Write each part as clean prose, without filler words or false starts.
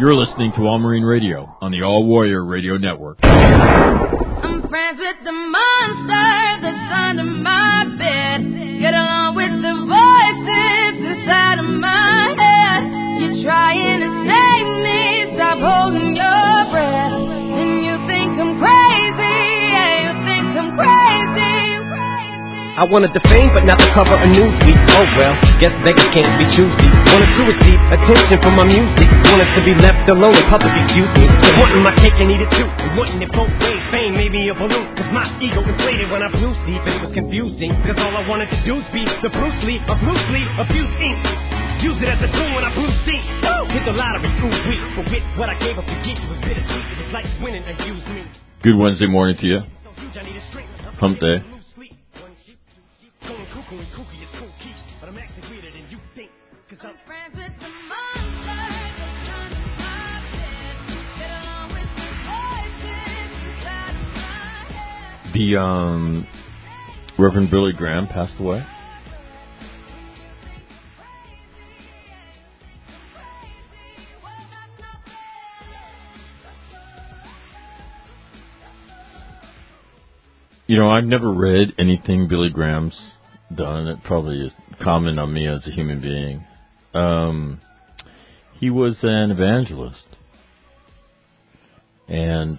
You're listening to All Marine Radio on the All Warrior Radio Network. I'm friends with the monster that's under my bed. Get along with the voices inside of my head. You're trying to save me, stop holding your breath. And you think I'm crazy, yeah, you think I'm crazy. I wanted the fame, but not the cover of Newsweek. Oh well, guess beggars can't be choosy. Wanted to receive attention from my music. Wanted to be left alone in public, excuse me. So wanting my cake and eat it too. And wanting it both ways. Fame made me a balloon. Cause my ego inflated when I blew sleep. And it was confusing. Cause all I wanted to do was be the Bruce Lee of loose sleep, abuse ink. Use it as a tool when I blew steam. Hit the lottery, ooh wee. But with what I gave up to get, it was bittersweet. It was like winning and use me. Good Wednesday morning to you. Hump day. The Reverend Billy Graham passed away. You know, I've never read anything Billy Graham's done. It probably is common on me as a human being. He was an evangelist. And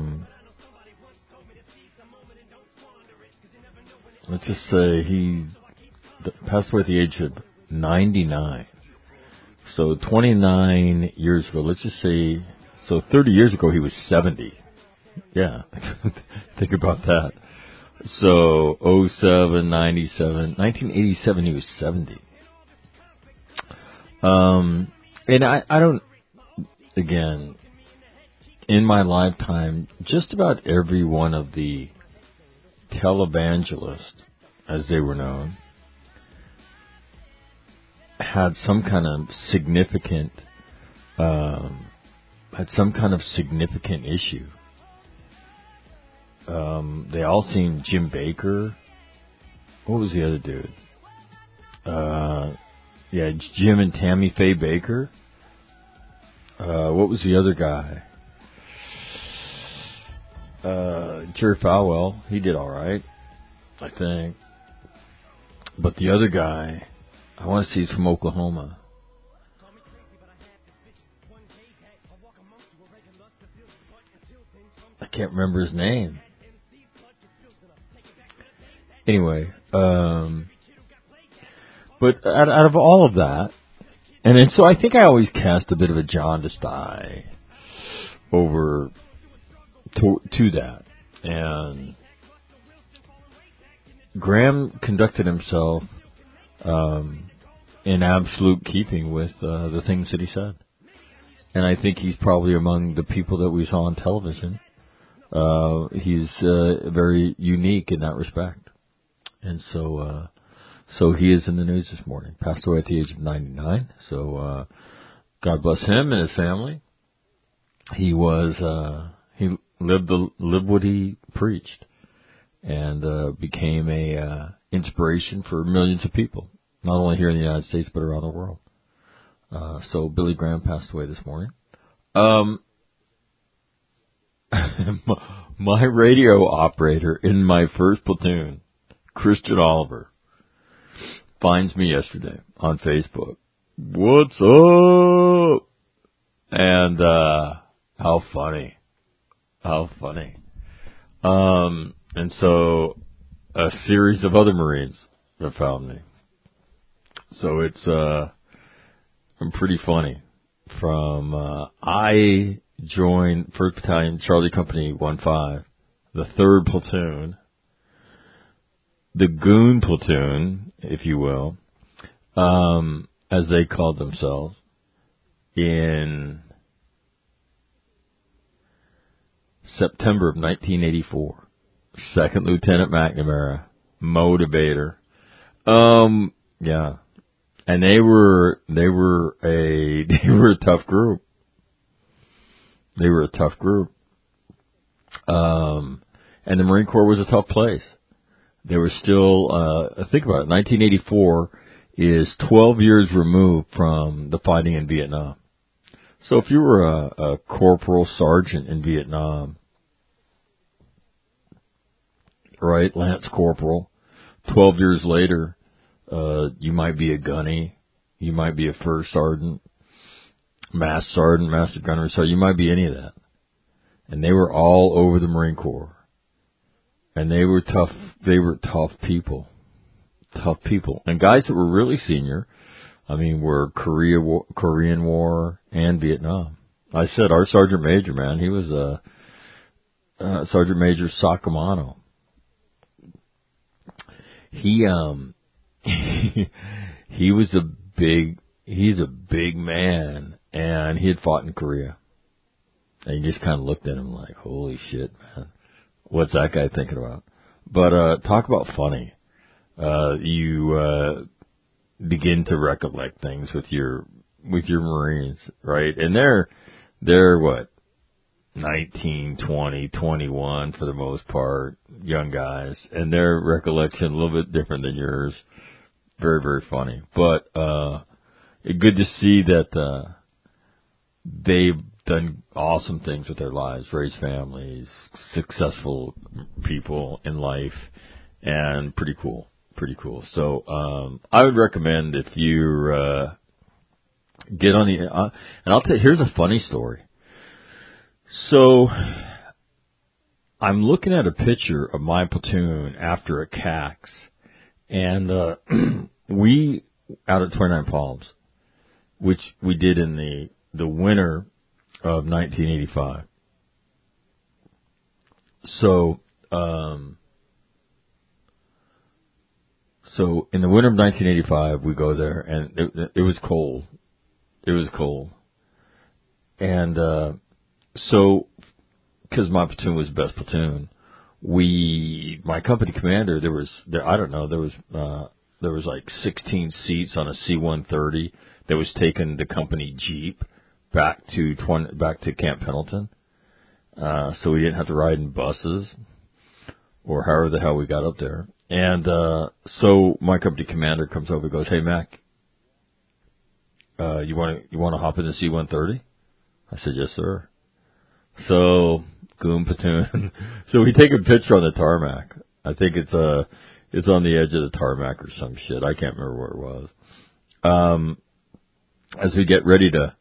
let's just say he passed away at the age of 99. So 29 years ago, let's just say, so 30 years ago he was 70. Yeah, think about that. So 07, 97, 1987 he was 70. And I don't, again, in my lifetime, just about every one of the televangelists, as they were known, had some kind of significant issue. They all seemed Jim Baker. What was the other dude? Jim and Tammy Faye Baker. What was the other guy? Jerry Falwell. He did all right, I think. But the other guy, I want to see he's from Oklahoma. I can't remember his name. Anyway, but out of all of that, and then, so I think I always cast a bit of a jaundiced eye over to that. And Graham conducted himself in absolute keeping with the things that he said. And I think he's probably among the people that we saw on television. He's very unique in that respect. And so he is in the news this morning. Passed away at the age of 99. So God bless him and his family. He lived what he preached, and became a inspiration for millions of people, not only here in the United States but around the world. So Billy Graham passed away this morning. My radio operator in my first platoon, Christian Oliver, finds me yesterday on Facebook. What's up? And how funny. And so a series of other Marines have found me. So it's pretty funny. From I joined 1st Battalion, Charlie Company 1-5, the 3rd Platoon, the Goon Platoon, if you will, as they called themselves, in September of 1984. 2nd Lieutenant McNamara, motivator. Yeah. And they were a tough group. And the Marine Corps was a tough place. They were still, think about it, 1984 is 12 years removed from the fighting in Vietnam. So if you were a corporal sergeant in Vietnam, right, lance corporal, 12 years later, you might be a gunny, you might be a first sergeant, master gunner, so you might be any of that. And they were all over the Marine Corps. And they were tough people. Tough people. And guys that were really senior, I mean, were Korean War and Vietnam. I said our Sergeant Major, man, he was Sergeant Major Sacamano. He's a big man, and he had fought in Korea. And you just kind of looked at him like, holy shit, man. What's that guy thinking about? But talk about funny. You begin to recollect things with your Marines, right? And they're what, 19, 20, 21 for the most part, young guys, and their recollection a little bit different than yours. Very, very funny. But good to see that they've done awesome things with their lives, raised families, successful people in life, and pretty cool. So I would recommend if you get on the and I'll tell you, here's a funny story. So I'm looking at a picture of my platoon after a CAX, and we out at 29 Palms, which we did in the winter of 1985. So in the winter of 1985, we go there, and it was cold. It was cold. And so, because my platoon was the best platoon, my company commander, there was like 16 seats on a C-130 that was taking the company Jeep back to Camp Pendleton. So we didn't have to ride in buses or however the hell we got up there. And so my company commander comes over and goes, "Hey, Mac, you want to hop in the C-130?" I said, "Yes, sir." So goon platoon. So we take a picture on the tarmac. I think it's on the edge of the tarmac or some shit. I can't remember where it was. As we get ready to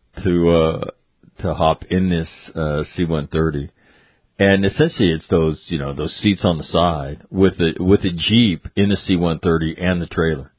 hop in this C-130. And essentially it's those seats on the side with a Jeep in the C-130 and the trailer.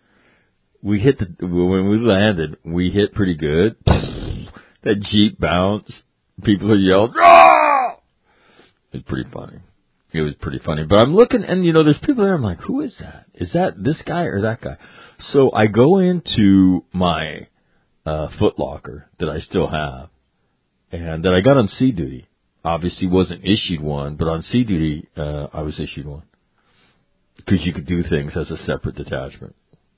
When we landed, we hit pretty good. That Jeep bounced. People are yelled, "Ah!" It was pretty funny. But I'm looking, and there's people there. I'm like, who is that? Is that this guy or that guy? So I go into my Foot Locker that I still have, and that I got on sea duty. Obviously wasn't issued one, but on sea duty, I was issued one. Because you could do things as a separate detachment.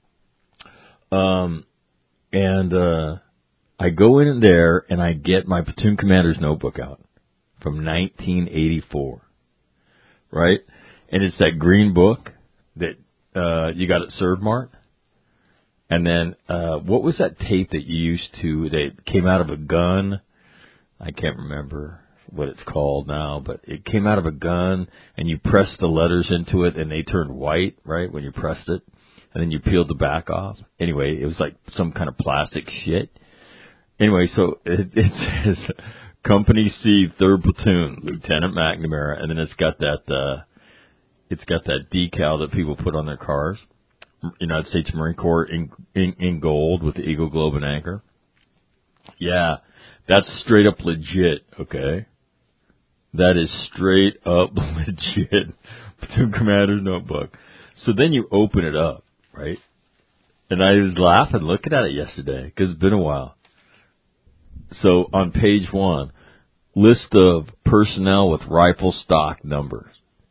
I go in there, and I get my platoon commander's notebook out from 1984. Right? And it's that green book that you got at ServMart. And then, what was that tape that you used to, that came out of a gun? I can't remember what it's called now, but it came out of a gun, and you pressed the letters into it, and they turned white, right, when you pressed it, and then you peeled the back off. Anyway, it was like some kind of plastic shit. Anyway, so it says Company C, 3rd Platoon, Lieutenant McNamara, and then it's got that decal that people put on their cars, United States Marine Corps in gold with the Eagle, Globe, and Anchor. Yeah, that's straight up legit, okay? That is straight up legit. Platoon Commander's notebook. So then you open it up, right? And I was laughing looking at it yesterday because it's been a while. So on page 1, list of personnel with rifle stock numbers.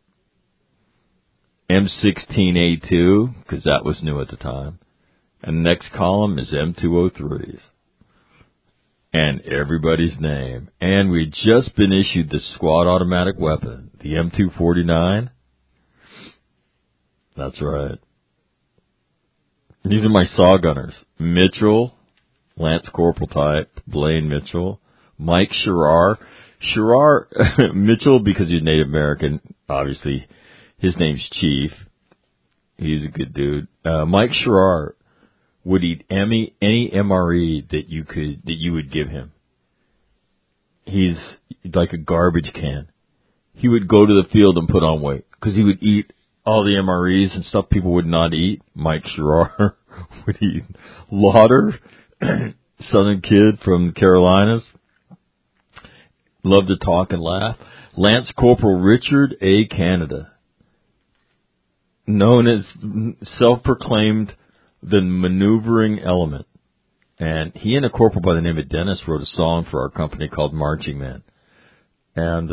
M16A2, because that was new at the time. And the next column is M203s. And everybody's name. And we'd just been issued the squad automatic weapon, the M249. That's right. These are my saw gunners. Mitchell, Lance Corporal type, Blaine Mitchell, Mike Sherrar. Sherrar Mitchell, because he's Native American, obviously, his name's Chief. He's a good dude. Mike Sherrar would eat any MRE that you would give him. He's like a garbage can. He would go to the field and put on weight because he would eat all the MREs and stuff people would not eat. Mike Sherrar would eat. Lauder, Southern kid from the Carolinas, loved to talk and laugh. Lance Corporal Richard A. Canada, known as self-proclaimed the maneuvering element. And he and a corporal by the name of Dennis wrote a song for our company called Marching Man. And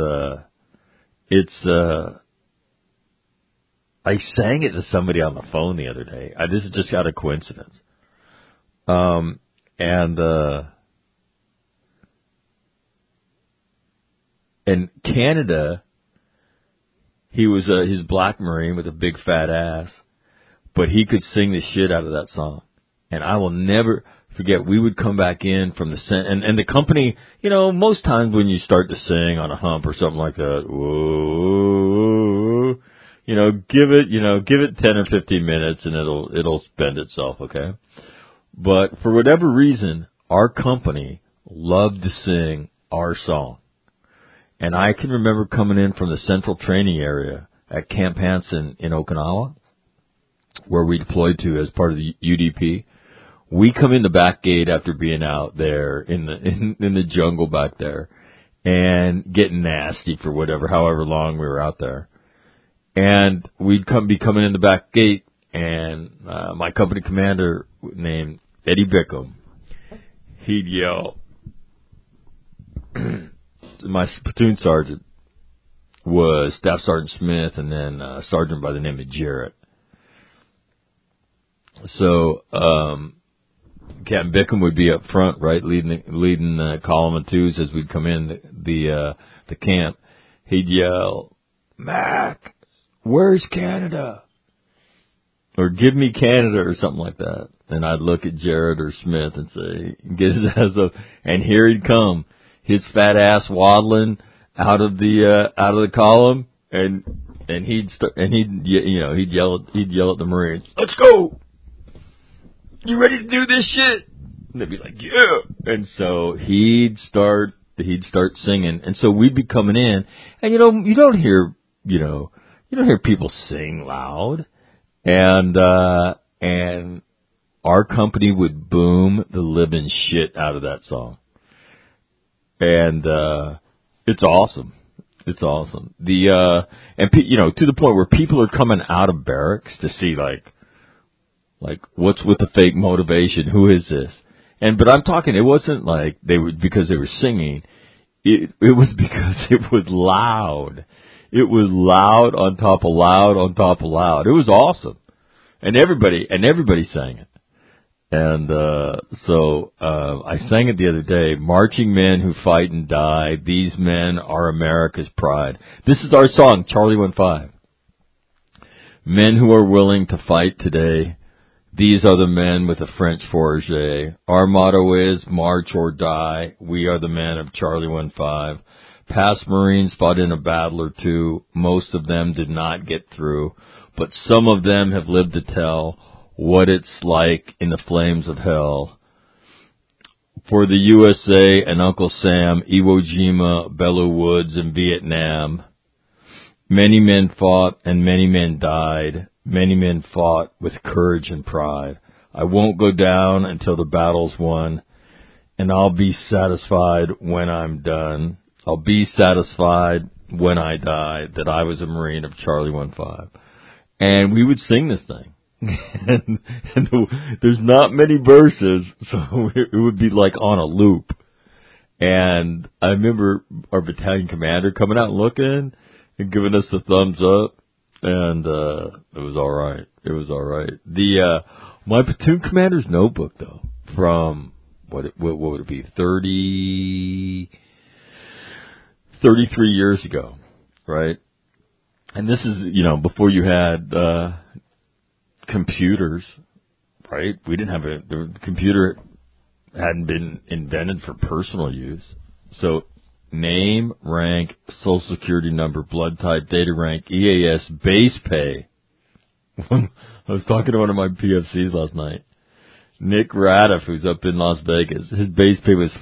I sang it to somebody on the phone the other day. This is just out of coincidence. And Canada, he was his black Marine with a big fat ass, but he could sing the shit out of that song. And I will never forget, we would come back in from the and the company, most times when you start to sing on a hump or something like that, whoa, give it 10 or 15 minutes and it'll spend itself, okay? But for whatever reason, our company loved to sing our song. And I can remember coming in from the central training area at Camp Hansen in Okinawa, where we deployed to as part of the UDP. We come in the back gate after being out there in the jungle back there and getting nasty for however long we were out there. And we'd be coming in the back gate, and my company commander named Eddie Bickham, he'd yell. My platoon sergeant was Staff Sergeant Smith, and then a sergeant by the name of Jarrett. So Captain Bickham would be up front, right, leading the column of twos as we'd come in the camp. He'd yell, "Mac, where's Canada?" Or "Give me Canada," or something like that. And I'd look at Jarrett or Smith and say, get his ass up, and here he'd come, his fat ass waddling out of the column, and he'd yell at the Marines, "Let's go! You ready to do this shit?" And they'd be like, "Yeah." And so he'd start singing, and so we'd be coming in, and you don't hear people sing loud, and our company would boom the living shit out of that song. And it's awesome. It's awesome. To the point where people are coming out of barracks to see like what's with the fake motivation? Who is this? But I'm talking, it wasn't like because they were singing. It was because it was loud. It was loud on top of loud on top of loud. It was awesome. And everybody sang it. And so I sang it the other day. Marching men who fight and die, these men are America's pride. This is our song, Charlie 1-5. Men who are willing to fight today, these are the men with the French Fourragère. Our motto is march or die. We are the men of Charlie 1-5. Past Marines fought in a battle or two. Most of them did not get through, but some of them have lived to tell what it's like in the flames of hell. For the USA and Uncle Sam, Iwo Jima, Belleau Woods, and Vietnam, many men fought and many men died. Many men fought with courage and pride. I won't go down until the battle's won, and I'll be satisfied when I'm done. I'll be satisfied when I die that I was a Marine of Charlie 1-5. And we would sing this thing. and there's not many verses, so it would be like on a loop. And I remember our battalion commander coming out and looking and giving us the thumbs up, and it was all right. It was all right. My platoon commander's notebook, though, from what would it be, 33 years ago, right? And this is, before you had computers, right? We didn't have the computer hadn't been invented for personal use. So name, rank, social security number, blood type, data rank, EAS, base pay. I was talking to one of my PFCs last night. Nick Radiff, who's up in Las Vegas, his base pay was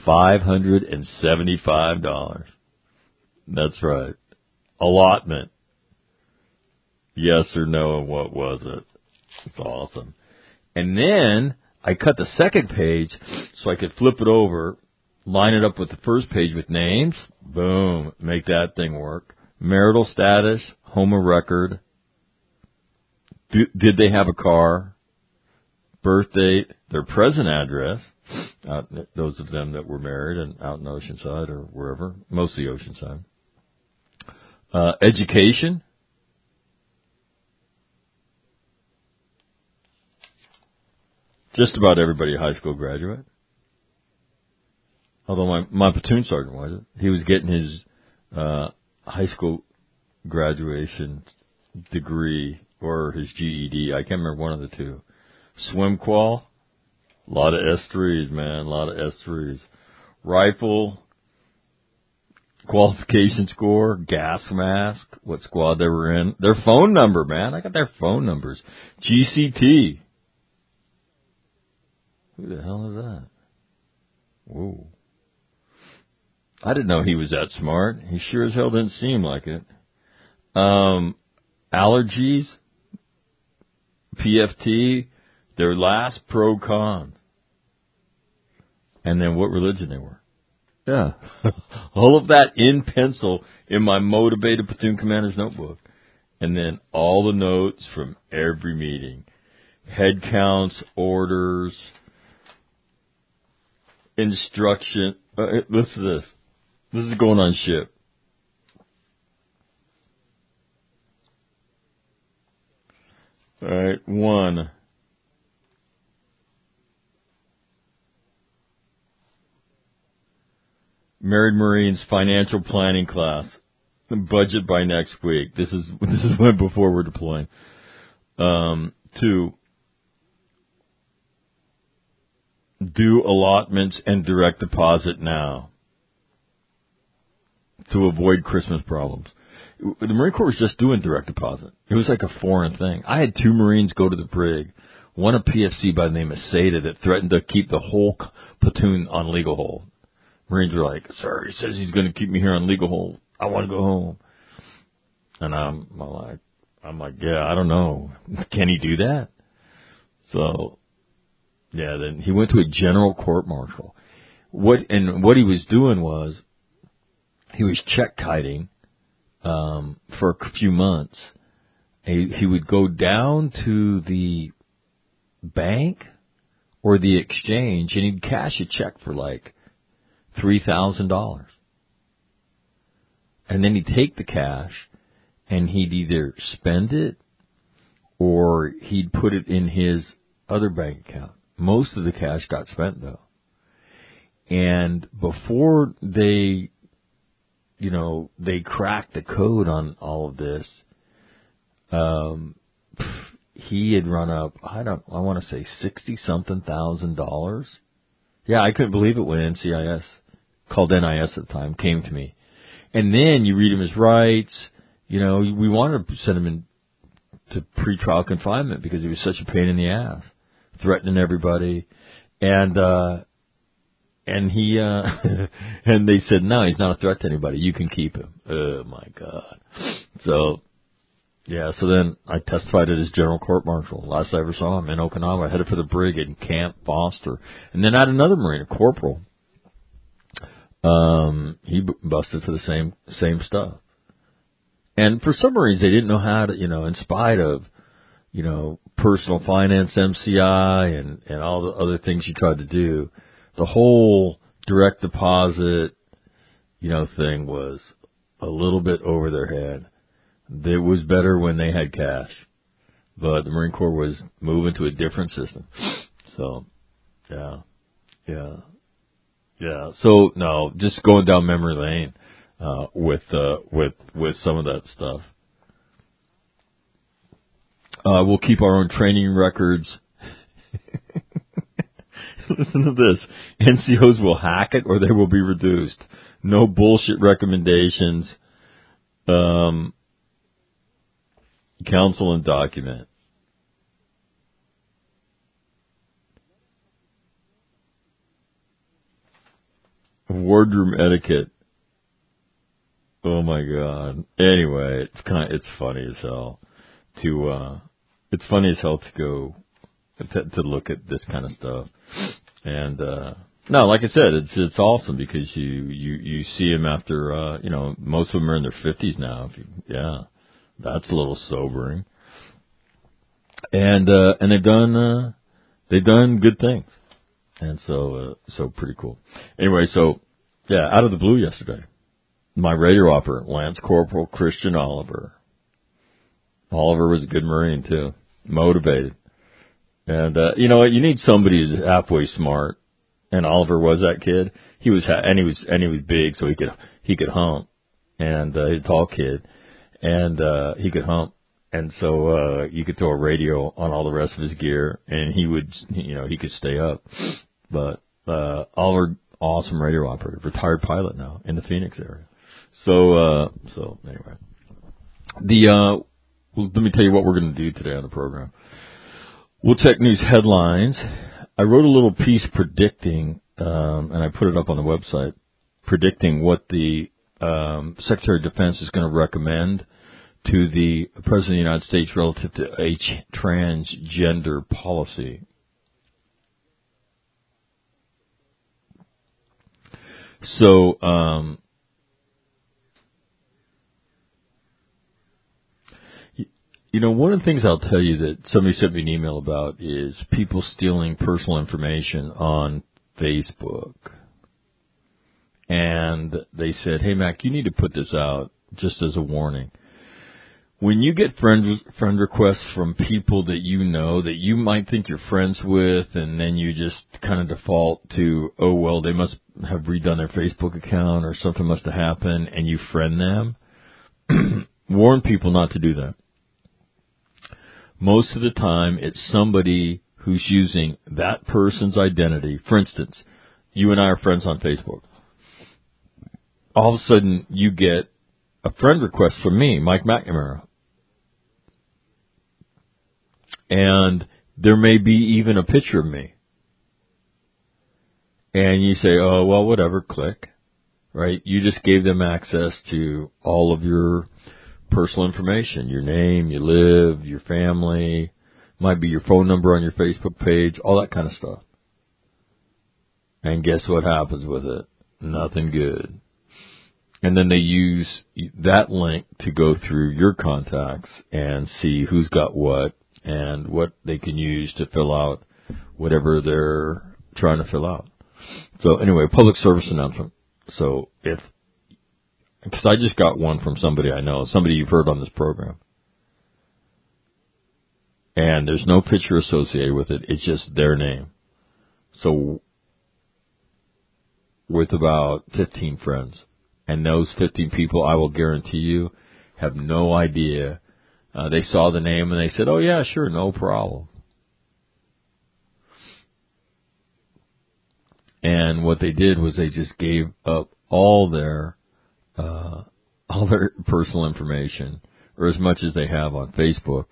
$575. That's right. Allotment. Yes or no, and what was it? It's awesome. And then I cut the second page so I could flip it over, line it up with the first page with names. Boom. Make that thing work. Marital status, home of record. Did they have a car? Birth date, their present address. Those of them that were married and out in Oceanside or wherever, mostly Oceanside. Education. Just about everybody a high school graduate. Although my platoon sergeant wasn't. He was getting his high school graduation degree or his GED. I can't remember one of the two. Swim qual. A lot of S3s, man. A lot of S3s. Rifle. Qualification score. Gas mask. What squad they were in. Their phone number, man. I got their phone numbers. GCT. Who the hell is that? Whoa. I didn't know he was that smart. He sure as hell didn't seem like it. Allergies. PFT. Their last pro-con. And then what religion they were. Yeah. All of that in pencil in my motivated platoon commander's notebook. And then all the notes from every meeting. Head counts, orders, instruction. Listen to this. This is going on ship. All right, 1. Married Marines financial planning class. Budget by next week. This is when before we're deploying. 2. Do allotments and direct deposit now to avoid Christmas problems. The Marine Corps was just doing direct deposit. It was like a foreign thing. I had 2 Marines go to the brig, one a PFC by the name of Seda that threatened to keep the whole platoon on legal hold. Marines were like, sir, he says he's going to keep me here on legal hold. I want to go home. And I'm like, yeah, I don't know. Can he do that? So, yeah, then he went to a general court-martial. What he was doing was he was check-kiting for a few months. He would go down to the bank or the exchange, and he'd cash a check for like $3,000. And then he'd take the cash, and he'd either spend it or he'd put it in his other bank account. Most of the cash got spent, though. And before they cracked the code on all of this, he had run up, I want to say $60-something thousand. Yeah, I couldn't believe it when NCIS, called NIS at the time, came to me. And then you read him his rights. You know, we wanted to send him into pretrial confinement because he was such a pain in the ass, threatening everybody. And he, and they said, no, he's not a threat to anybody. You can keep him. Oh my God. So, yeah, so then I testified at his general court-martial. Last I ever saw him in Okinawa, headed for the brig in Camp Foster. And then I had another Marine, a corporal. He busted for the same stuff. And for some Marines, they didn't know how to, in spite of, personal finance, MCI, and all the other things you tried to do, the whole direct deposit, thing was a little bit over their head. It was better when they had cash, but the Marine Corps was moving to a different system. So, yeah. So no, just going down memory lane with some of that stuff. We'll keep our own training records. Listen to this. NCOs will hack it or they will be reduced. No bullshit recommendations. Counsel and document. Wardroom etiquette. Oh my God. Anyway, it's funny as hell to go to look at this kind of stuff. And no, like I said, it's awesome because you see them after most of them are in their 50s now. Yeah, that's a little sobering. And they've done good things, and so pretty cool. Anyway, so yeah, out of the blue yesterday, my radio operator, Lance Corporal Christian Oliver. Oliver was a good Marine too, motivated. And, you know what? You need somebody who's halfway smart. And Oliver was that kid. He was big, so he could hump. And, he's a tall kid. And, he could hump. And so, you could throw a radio on all the rest of his gear and he could stay up. But, Oliver, awesome radio operator, retired pilot now in the Phoenix area. So anyway. Let me tell you what we're going to do today on the program. We'll check news headlines. I wrote a little piece predicting, and I put it up on the website, predicting what the Secretary of Defense is going to recommend to the President of the United States relative to a transgender policy. So, one of the things I'll tell you that somebody sent me an email about is people stealing personal information on Facebook. And they said, hey, Mac, you need to put this out just as a warning. When you get friend requests from people that you know that you might think you're friends with, and then you just kind of default to, oh, well, they must have redone their Facebook account or something must have happened, and you friend them, warn people not to do that. Most of the time, it's somebody who's using that person's identity. For instance, you and I are friends on Facebook. All of a sudden, you get a friend request from me, Mike McNamara. And there may be even a picture of me. And you say, oh, well, whatever, click. Right? You just gave them access to all of your personal information, your name, you live, your family, might be your phone number on your Facebook page, all that kind of stuff. And guess what happens with it? Nothing good. And then they use that link to go through your contacts and see who's got what and what they can use to fill out whatever they're trying to fill out. So anyway, public service announcement. So because I just got one from somebody I know, somebody you've heard on this program. And there's no picture associated with it. It's just their name. So with about 15 friends. And those 15 people, I will guarantee you, have no idea. They saw the name and they said, oh, yeah, sure, no problem. And what they did was they just gave up all their personal information, or as much as they have on Facebook,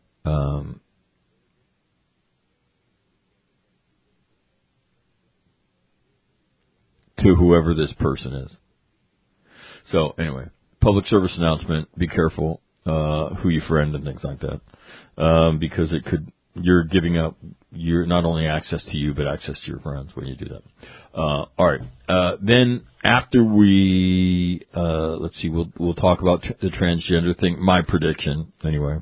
to whoever this person is. So anyway, public service announcement, be careful who you friend and things like that, because you're giving up not only access to you, but access to your friends when you do that. All right. Then after we, let's see, we'll talk about the transgender thing, my prediction anyway.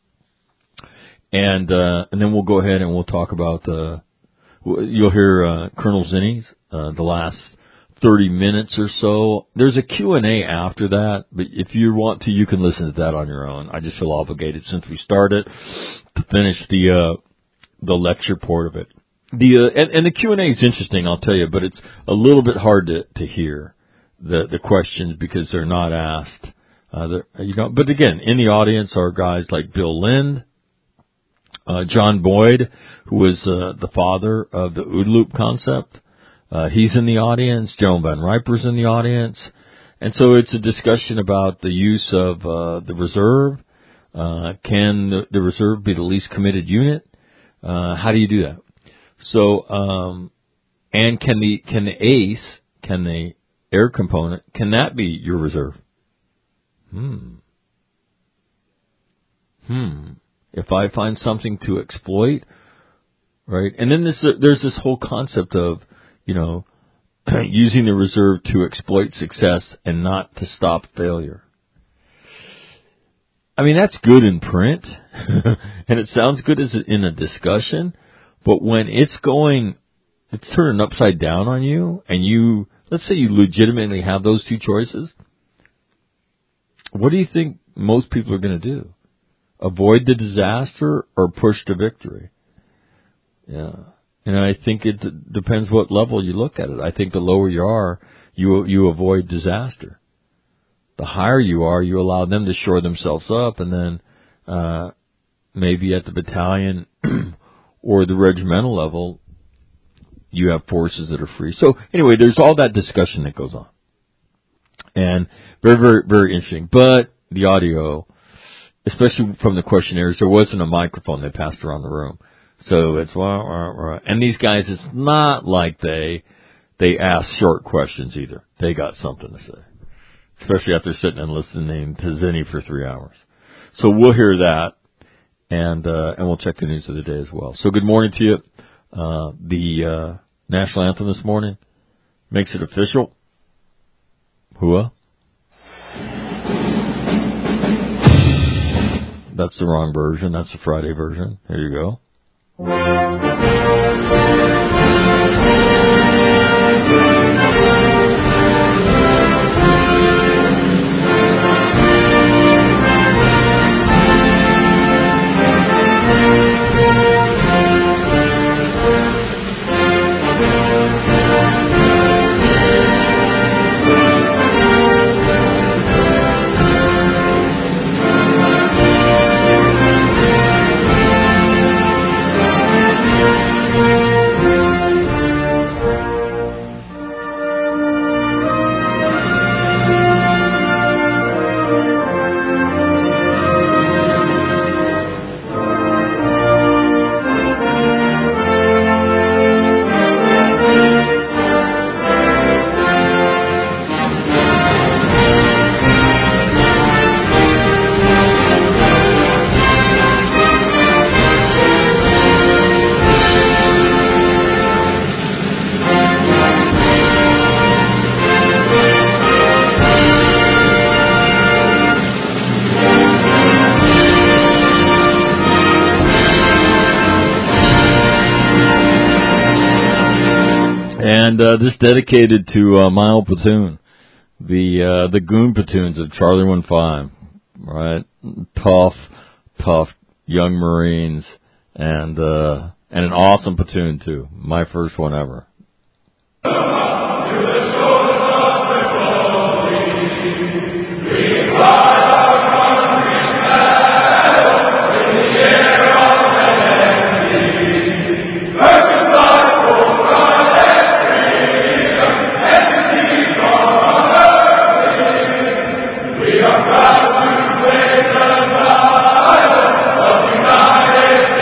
And then we'll go ahead and we'll talk about, you'll hear, Colonel Zinnies, the last 30 minutes or so. There's a Q&A after that, but if you want to, you can listen to that on your own. I just feel obligated since we started to finish the lecture part of it. And the Q&A is interesting, I'll tell you, but it's a little bit hard to hear the questions because they're not asked. But again, in the audience are guys like Bill Lind, John Boyd, who was the father of the OODA loop concept. He's in the audience. Joan Van Riper's in the audience. And so it's a discussion about the use of the reserve. Can the reserve be the least committed unit? How do you do that? So, and can the ACE, can the air component, can that be your reserve? If I find something to exploit, right? And then there's this whole concept of, using the reserve to exploit success and not to stop failure. I mean, that's good in print, and it sounds good as in a discussion, but when it's turning upside down on you, and let's say you legitimately have those two choices, what do you think most people are going to do? Avoid the disaster or push to victory? Yeah. And I think it depends what level you look at it. I think the lower you are, you avoid disaster. The higher you are, you allow them to shore themselves up, and then maybe at the battalion or the regimental level, you have forces that are free. So anyway, there's all that discussion that goes on. And very, very, very interesting. But the audio, especially from the questionnaires, there wasn't a microphone they passed around the room. So it's and these guys, it's not like they ask short questions either. They got something to say, especially after sitting and listening to Zinni for 3 hours. So we'll hear that, and we'll check the news of the day as well. So good morning to you. The national anthem this morning makes it official. Hua. That's the wrong version. That's the Friday version. Here you go. This dedicated to my old platoon, the Goon platoons of Charlie 1-5, right? Tough young Marines, and an awesome platoon too. My first one ever.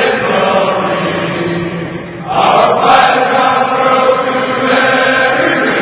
Our flag comes through to every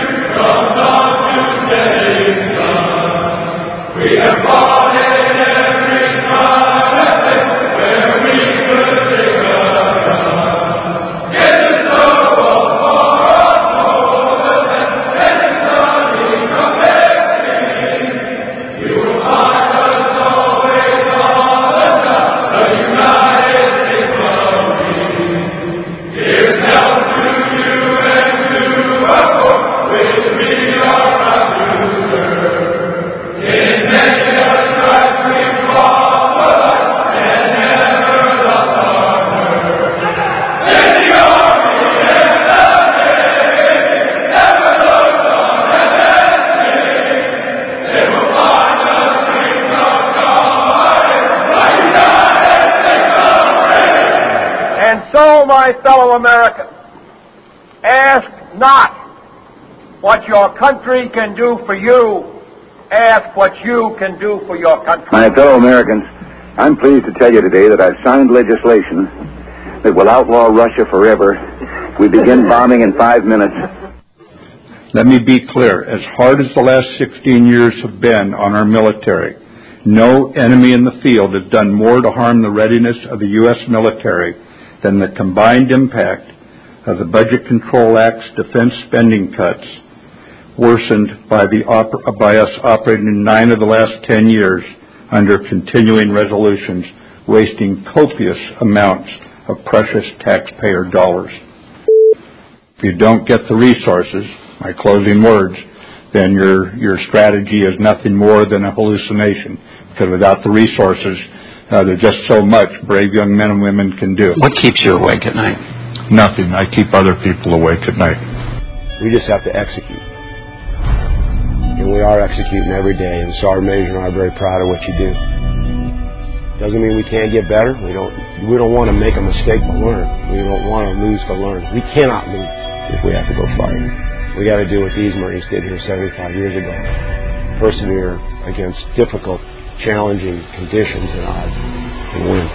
so, my fellow Americans, ask not what your country can do for you, ask what you can do for your country. My fellow Americans, I'm pleased to tell you today that I've signed legislation that will outlaw Russia forever. We begin bombing in 5 minutes. Let me be clear. As hard as the last 16 years have been on our military, no enemy in the field has done more to harm the readiness of the U.S. military than the combined impact of the Budget Control Act's defense spending cuts, worsened by us operating in 9 of the last 10 years under continuing resolutions, wasting copious amounts of precious taxpayer dollars. If you don't get the resources, my closing words, then your strategy is nothing more than a hallucination, because without the resources, there's just so much brave young men and women can do. What keeps you awake at night? Nothing. I keep other people awake at night. We just have to execute. And we are executing every day, and Sergeant Major and I are very proud of what you do. Doesn't mean we can't get better. We don't want to make a mistake to learn. We don't want to lose to learn. We cannot lose if we have to go fight. We got to do what these Marines did here 75 years ago. Persevere against difficult, challenging conditions and odds and win.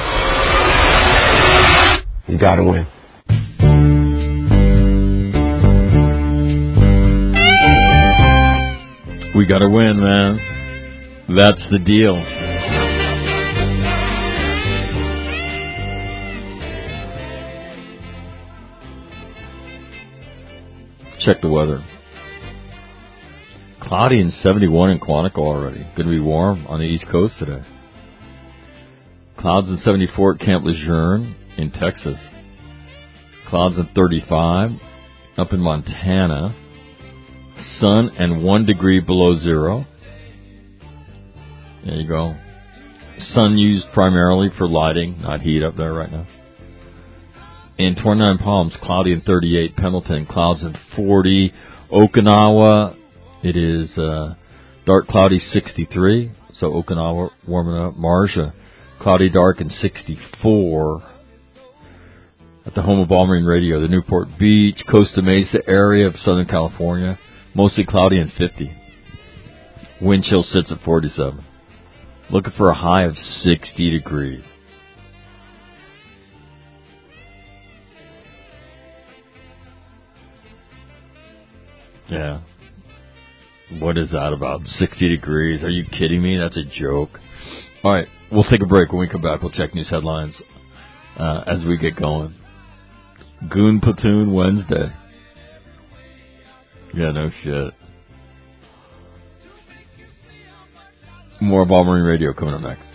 You got to win. We got to win, man. That's the deal. Check the weather. Cloudy and 71 in Quantico already. Going to be warm on the East Coast today. Clouds and 74 at Camp Lejeune in Texas. Clouds and 35 up in Montana. Sun and 1 degree below zero. There you go. Sun used primarily for lighting, not heat up there right now. In 29 Palms, cloudy and 38. Pendleton, clouds and 40. Okinawa, it is dark cloudy 63. So Okinawa warming up. Marcia, cloudy dark and 64. At the home of All Marine Radio, the Newport Beach, Costa Mesa area of Southern California, mostly cloudy and 50. Wind chill sits at 47. Looking for a high of 60 degrees. Yeah. What is that about? 60 degrees? Are you kidding me? That's a joke. All right, we'll take a break. When we come back, we'll check news headlines as we get going. Goon Platoon Wednesday. Yeah, no shit. More of All Marine Radio coming up next.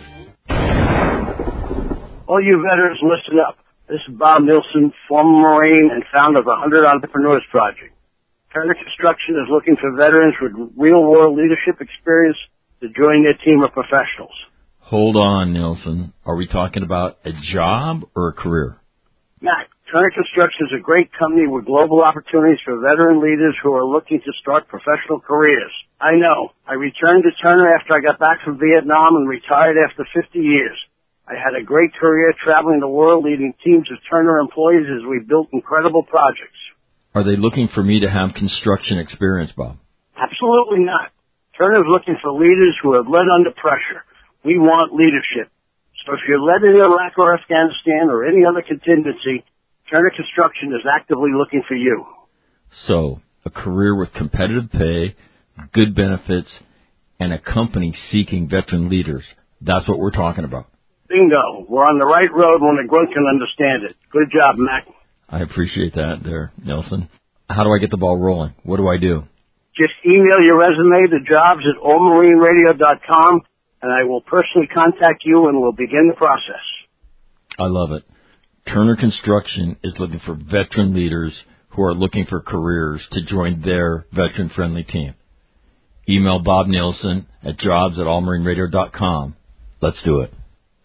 All you veterans, listen up. This is Bob Nilsson, former Marine and founder of the 100 Entrepreneurs Project. Turner Construction is looking for veterans with real-world leadership experience to join their team of professionals. Hold on, Nilsson. Are we talking about a job or a career? Mac, Turner Construction is a great company with global opportunities for veteran leaders who are looking to start professional careers. I know. I returned to Turner after I got back from Vietnam and retired after 50 years. I had a great career traveling the world leading teams of Turner employees as we built incredible projects. Are they looking for me to have construction experience, Bob? Absolutely not. Turner is looking for leaders who have led under pressure. We want leadership. So if you're led in Iraq or Afghanistan or any other contingency, Turner Construction is actively looking for you. So, a career with competitive pay, good benefits, and a company seeking veteran leaders. That's what we're talking about. Bingo. We're on the right road when a grunt can understand it. Good job, Mac. I appreciate that there, Nelson. How do I get the ball rolling? What do I do? Just email your resume to jobs@allmarineradio.com, and I will personally contact you and we'll begin the process. I love it. Turner Construction is looking for veteran leaders who are looking for careers to join their veteran-friendly team. Email Bob Nielsen at jobs@allmarineradio.com. Let's do it.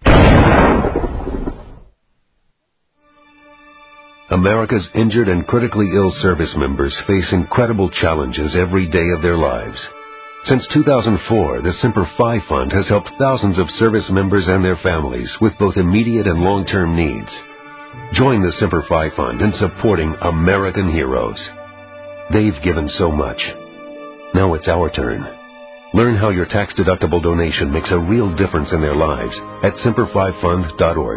America's injured and critically ill service members face incredible challenges every day of their lives. Since 2004, the Semper Fi Fund has helped thousands of service members and their families with both immediate and long-term needs. Join the Semper Fi Fund in supporting American heroes. They've given so much. Now it's our turn. Learn how your tax-deductible donation makes a real difference in their lives at SemperFiFund.org.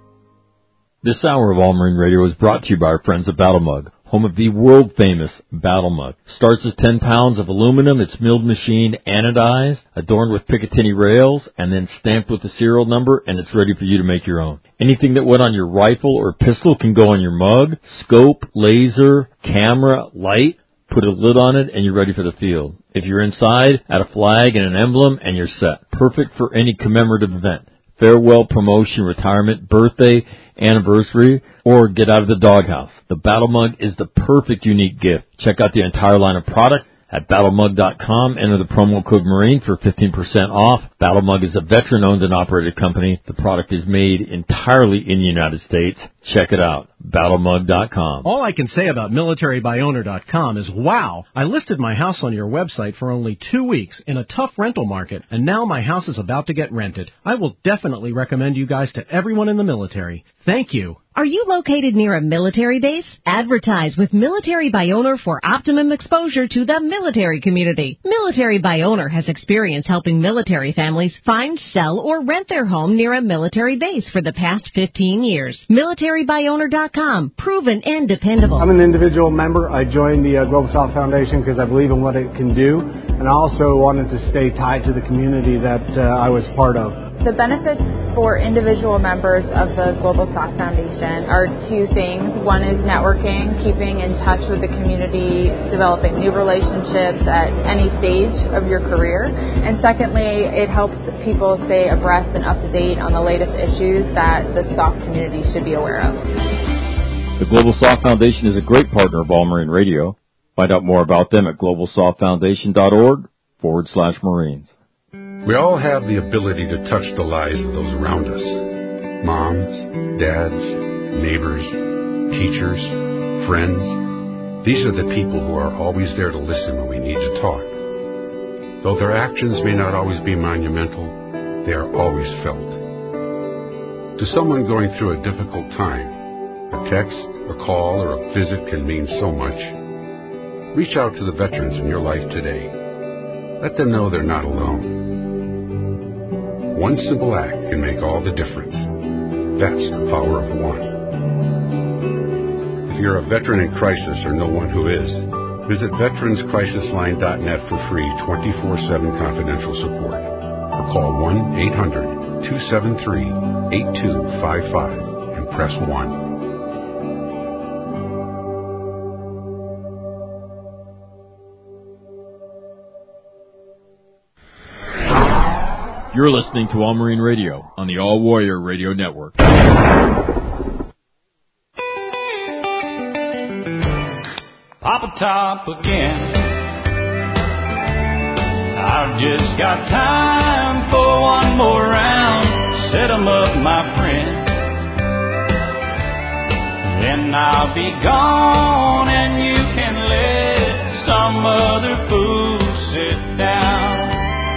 This hour of All Marine Radio is brought to you by our friends at Battle Mug, home of the world-famous Battle Mug. Starts as 10 pounds of aluminum. It's milled, machined, anodized, adorned with Picatinny rails, and then stamped with the serial number, and it's ready for you to make your own. Anything that went on your rifle or pistol can go on your mug. Scope, laser, camera, light. Put a lid on it, and you're ready for the field. If you're inside, add a flag and an emblem, and you're set. Perfect for any commemorative event. Farewell, promotion, retirement, birthday, anniversary, or get out of the doghouse. The Battle Mug is the perfect unique gift. Check out the entire line of product at battlemug.com. Enter the promo code Marine for 15% off. Battle Mug is a veteran-owned and operated company. The product is made entirely in the United States. Check it out, battlemug.com. All I can say about militarybuyowner.com is, wow, I listed my house on your website for only 2 weeks in a tough rental market, and now my house is about to get rented. I will definitely recommend you guys to everyone in the military. Thank you. Are you located near a military base? Advertise with Military by Owner for optimum exposure to the military community. Military by Owner has experience helping military families find, sell, or rent their home near a military base for the past 15 years. MilitaryBuyOwner.com. Proven and dependable. I'm an individual member. I joined the Global South Foundation because I believe in what it can do, and I also wanted to stay tied to the community that I was part of. The benefits for individual members of the Global South Foundation are two things. One is networking, keeping in touch with the community, developing new relationships at any stage of your career. And secondly, it helps people stay abreast and up to date on the latest issues that the SOF community should be aware of. The Global Soft Foundation is a great partner of All Marine Radio. Find out more about them at globalsoftfoundation.org/Marines. We all have the ability to touch the lives of those around us. Moms, dads, neighbors, teachers, friends. These are the people who are always there to listen when we need to talk. Though their actions may not always be monumental, they are always felt. To someone going through a difficult time, a text, a call, or a visit can mean so much. Reach out to the veterans in your life today. Let them know they're not alone. One simple act can make all the difference. That's the power of one. If you're a veteran in crisis or know one who is, visit veteranscrisisline.net for free 24/7 confidential support. Or call 1-800-273-8255 and press 1. You're listening to All Marine Radio on the All Warrior Radio Network. Papa Top again. I've just got time for one more round. Set 'em up, my friend. Then I'll be gone and you can let some other fool sit down.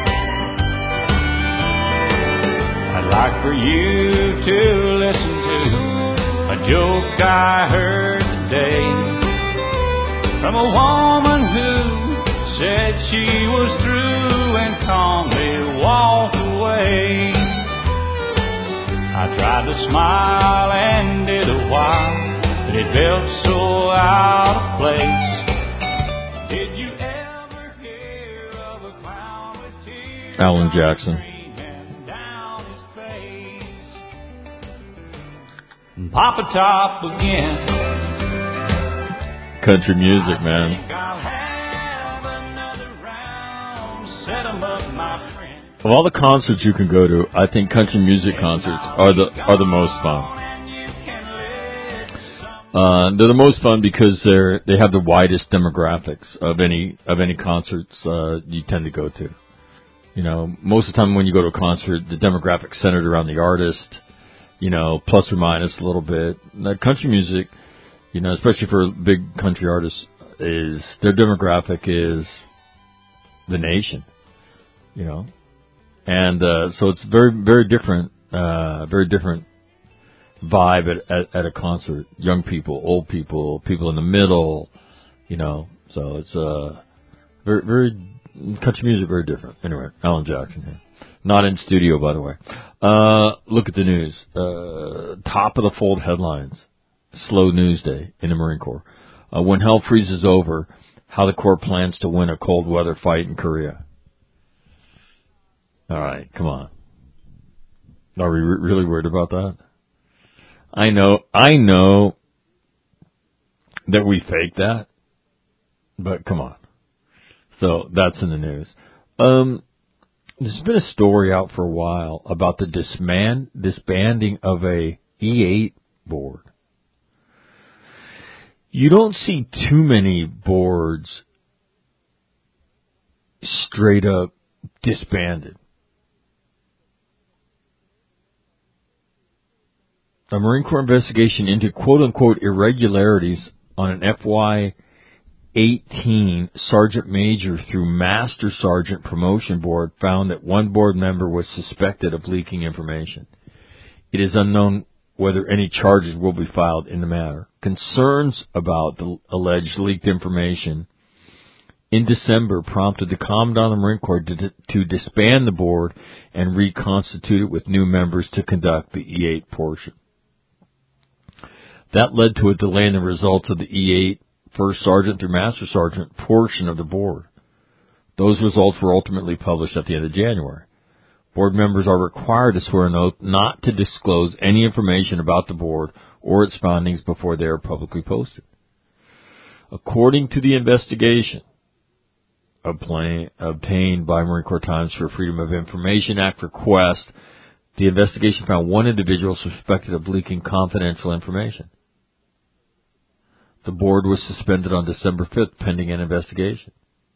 I'd like for you to listen to a joke I heard today from a woman who said she was through and calmly walked away. I tried to smile and did a while, but it felt so out of place. Did you ever hear of a clown with tears? Alan Jackson. Papa Top again. Country music, man. Of all the concerts you can go to, I think country music concerts are the most fun. They're the most fun because they have the widest demographics of any concerts you tend to go to. You know, most of the time when you go to a concert, the demographics centered around the artist. You know, plus or minus a little bit. That country music, you know, especially for big country artists, is their demographic is the nation, you know, and so it's very, very different vibe at a concert. Young people, old people, people in the middle, So it's very, very country music, very different. Anyway, Alan Jackson here. Not in studio, by the way. Look at the news. Top of the fold headlines. Slow news day in the Marine Corps. When hell freezes over, how the Corps plans to win a cold weather fight in Korea. All right, come on. Are we really worried about that? I know that we fake that, but come on. So that's in the news. There's been a story out for a while about the disbanding of a E8 board. You don't see too many boards straight up disbanded. A Marine Corps investigation into quote-unquote irregularities on an FY18 Sergeant Major through Master Sergeant promotion board found that one board member was suspected of leaking information. It is unknown whether any charges will be filed in the matter. Concerns about the alleged leaked information in December prompted the Commandant of the Marine Corps to disband the board and reconstitute it with new members to conduct the E8 portion. That led to a delay in the results of the E8 First Sergeant through Master Sergeant portion of the board. Those results were ultimately published at the end of January. Board members are required to swear an oath not to disclose any information about the board or its findings before they are publicly posted. According to the investigation obtained by Marine Corps Times for Freedom of Information Act request, the investigation found one individual suspected of leaking confidential information. The board was suspended on December 5th pending an investigation.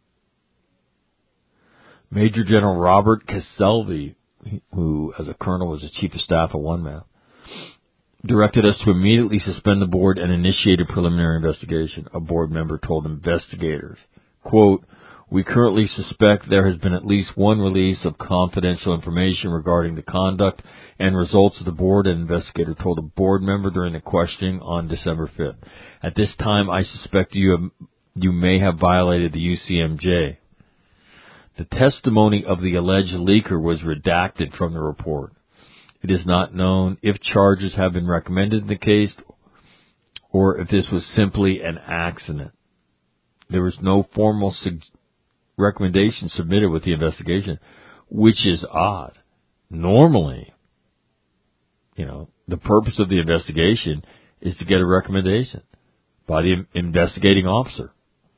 Major General Robert Caselvi, who as a colonel was the chief of staff at OneMap, directed us to immediately suspend the board and initiate a preliminary investigation. A board member told investigators, quote, "We currently suspect there has been at least one release of confidential information regarding the conduct and results of the board," an investigator told a board member during the questioning on December 5th. "At this time, I suspect you may have violated the UCMJ." The testimony of the alleged leaker was redacted from the report. It is not known if charges have been recommended in the case or if this was simply an accident. There was no formal recommendation submitted with the investigation, which is odd. Normally, the purpose of the investigation is to get a recommendation by the investigating officer.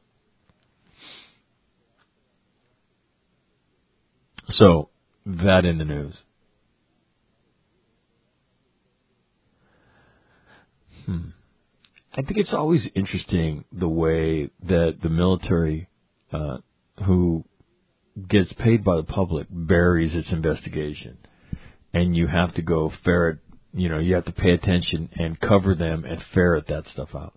So, that in the news. I think it's always interesting the way that the military, who gets paid by the public, buries its investigation. And you have to go ferret, you have to pay attention and cover them and ferret that stuff out.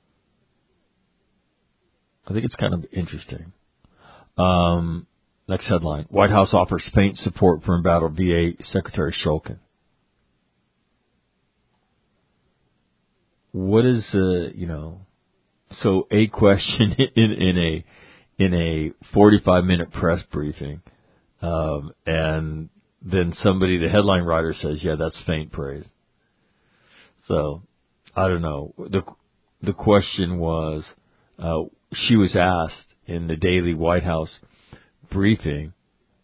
I think it's kind of interesting. Next headline. White House offers faint support for embattled VA Secretary Shulkin. What is, so a question in a 45-minute press briefing, and then the headline writer says, yeah, that's faint praise. So, I don't know. The question was, she was asked in the daily White House briefing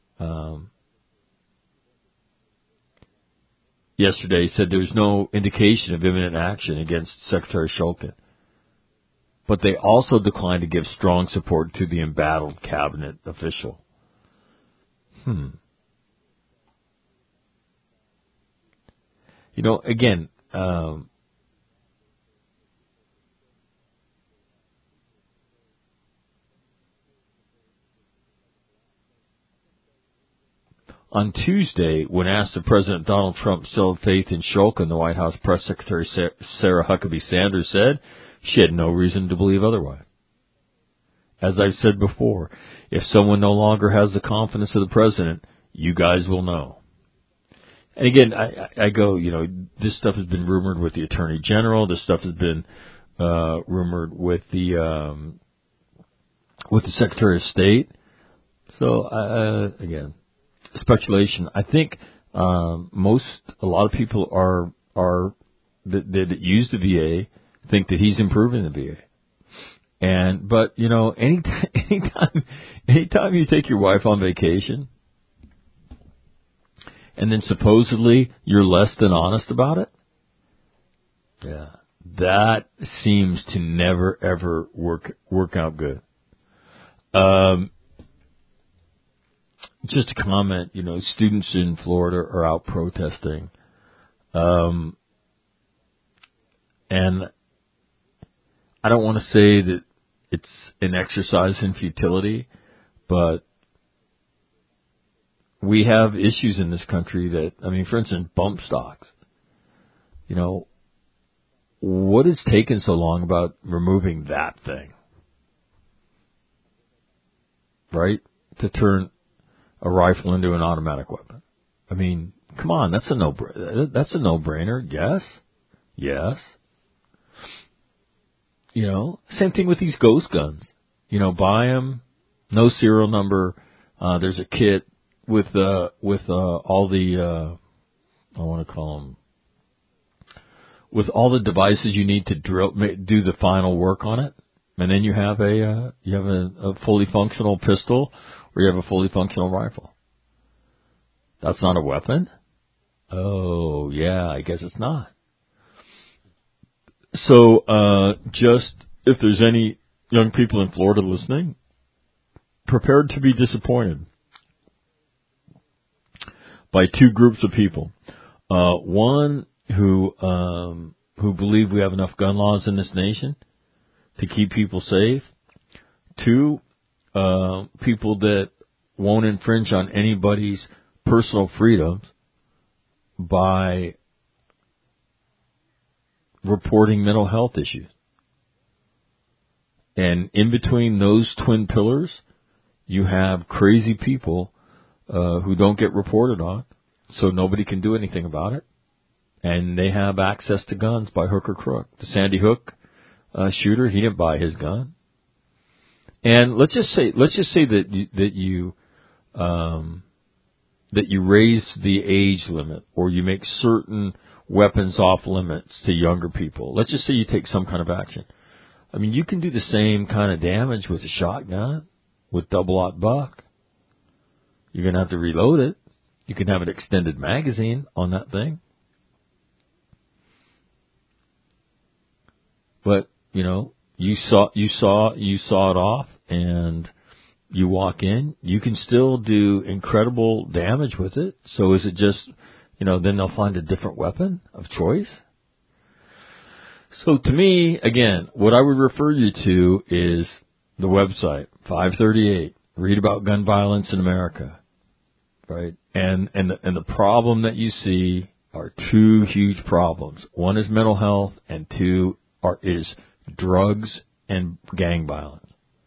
yesterday, said there's no indication of imminent action against Secretary Shulkin. But they also declined to give strong support to the embattled cabinet official. Again, on Tuesday, when asked if President Donald Trump still had faith in Shulkin, the White House Press Secretary Sarah Huckabee Sanders said she had no reason to believe otherwise. As I've said before, if someone no longer has the confidence of the president, you guys will know. And again, I go, you know, this stuff has been rumored with the Attorney General. This stuff has been rumored with the Secretary of State. So again, speculation. I think a lot of people are that use the VA think that he's improving the VA. But you know, anytime you take your wife on vacation, and then supposedly you're less than honest about it, yeah, that seems to never ever work out good. Just a comment, you know, students in Florida are out protesting, and I don't want to say that it's an exercise in futility, but we have issues in this country that, I mean, for instance, bump stocks. You know, what has taken so long about removing that thing? Right? To turn a rifle into an automatic weapon. I mean, come on, that's a no-brainer. Yes. Yes. You know, same thing with these ghost guns. You know, buy them, no serial number. There's a kit with all the I want to call them, with all the devices you need to do the final work on it, and then you have a fully functional pistol, or you have a fully functional rifle. That's not a weapon? Oh yeah, I guess it's not. So, just if there's any young people in Florida listening, prepared to be disappointed by two groups of people. One who believe we have enough gun laws in this nation to keep people safe. Two, people that won't infringe on anybody's personal freedoms by reporting mental health issues. And in between those twin pillars, you have crazy people who don't get reported on, so nobody can do anything about it. And they have access to guns by hook or crook. The Sandy Hook shooter, he didn't buy his gun. And let's just say that you raise the age limit, or you make certain weapons off limits to younger people. Let's just say you take some kind of action. I mean, you can do the same kind of damage with a shotgun, with double-aught buck. You're going to have to reload it. You can have an extended magazine on that thing. But, you know, you saw it off, and you walk in, you can still do incredible damage with it. So is it just, you know, then they'll find a different weapon of choice? So to me, again, what I would refer you to is the website, 538. Read about gun violence in America, right? And the problem that you see are two huge problems. One is mental health, and two is drugs and gang violence.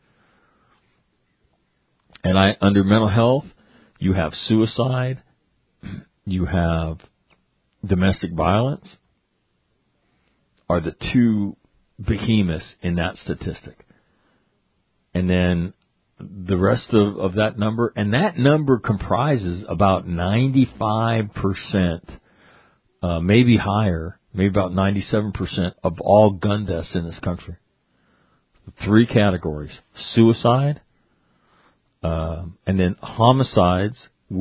And under mental health, you have suicide, you have domestic violence, are the two behemoths in that statistic. And then the rest of that number, and that number comprises about 95%, maybe higher, maybe about 97% of all gun deaths in this country. Three categories: suicide, and then homicides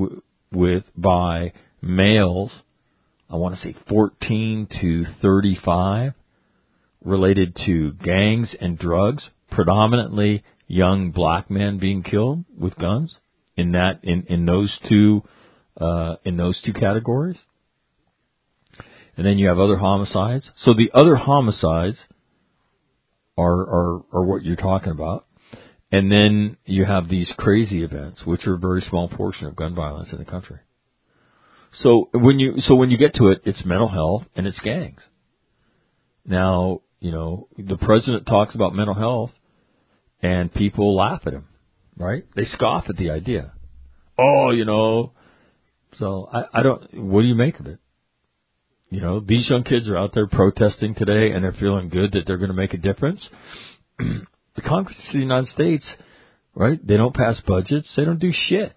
by males, I want to say 14 to 35, related to gangs and drugs, predominantly young black men being killed with guns in those two categories. And then you have other homicides. So the other homicides are what you're talking about. And then you have these crazy events, which are a very small portion of gun violence in the country. So when you get to it, it's mental health and it's gangs. Now, you know, the president talks about mental health and people laugh at him, right? They scoff at the idea. Oh, you know, So I don't. What do you make of it? You know, these young kids are out there protesting today, and they're feeling good that they're going to make a difference. The Congress of the United States, right? They don't pass budgets. They don't do shit.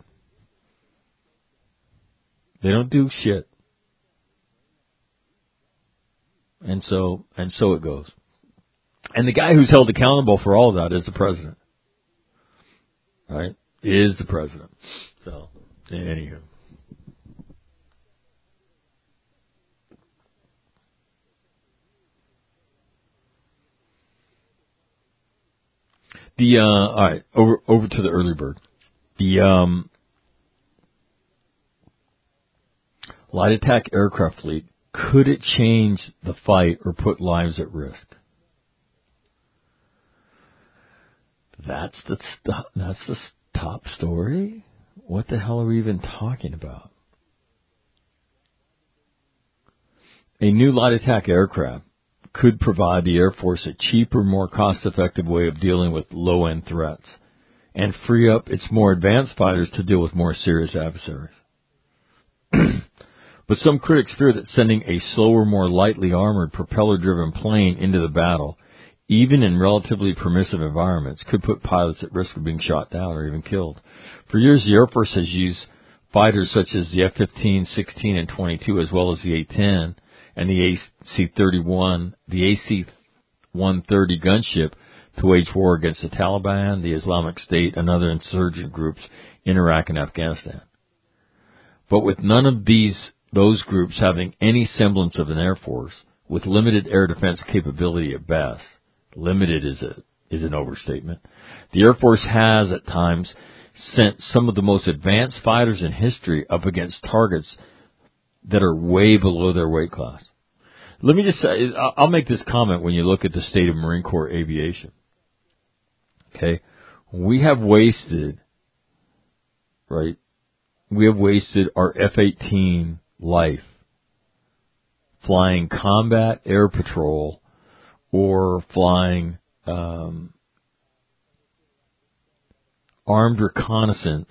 They don't do shit. And so it goes. And the guy who's held accountable for all of that is the president. Right? Is the president. So, anywho. All right, over to the early bird. The light attack aircraft fleet, could it change the fight or put lives at risk? That's the top story? What the hell are we even talking about? A new light attack aircraft could provide the Air Force a cheaper, more cost-effective way of dealing with low-end threats and free up its more advanced fighters to deal with more serious adversaries. But some critics fear that sending a slower, more lightly armored, propeller-driven plane into the battle, even in relatively permissive environments, could put pilots at risk of being shot down or even killed. For years, the Air Force has used fighters such as the F-15, 16, and 22, as well as the A-10 and the AC-31, the AC-130 gunship to wage war against the Taliban, the Islamic State, and other insurgent groups in Iraq and Afghanistan. But with none of those groups having any semblance of an Air Force, with limited air defense capability at best, limited is an overstatement, the Air Force has at times sent some of the most advanced fighters in history up against targets that are way below their weight class. Let me just say, I'll make this comment when you look at the state of Marine Corps aviation. Okay? We have wasted, right? We have wasted our F-18 life flying combat air patrol or flying armed reconnaissance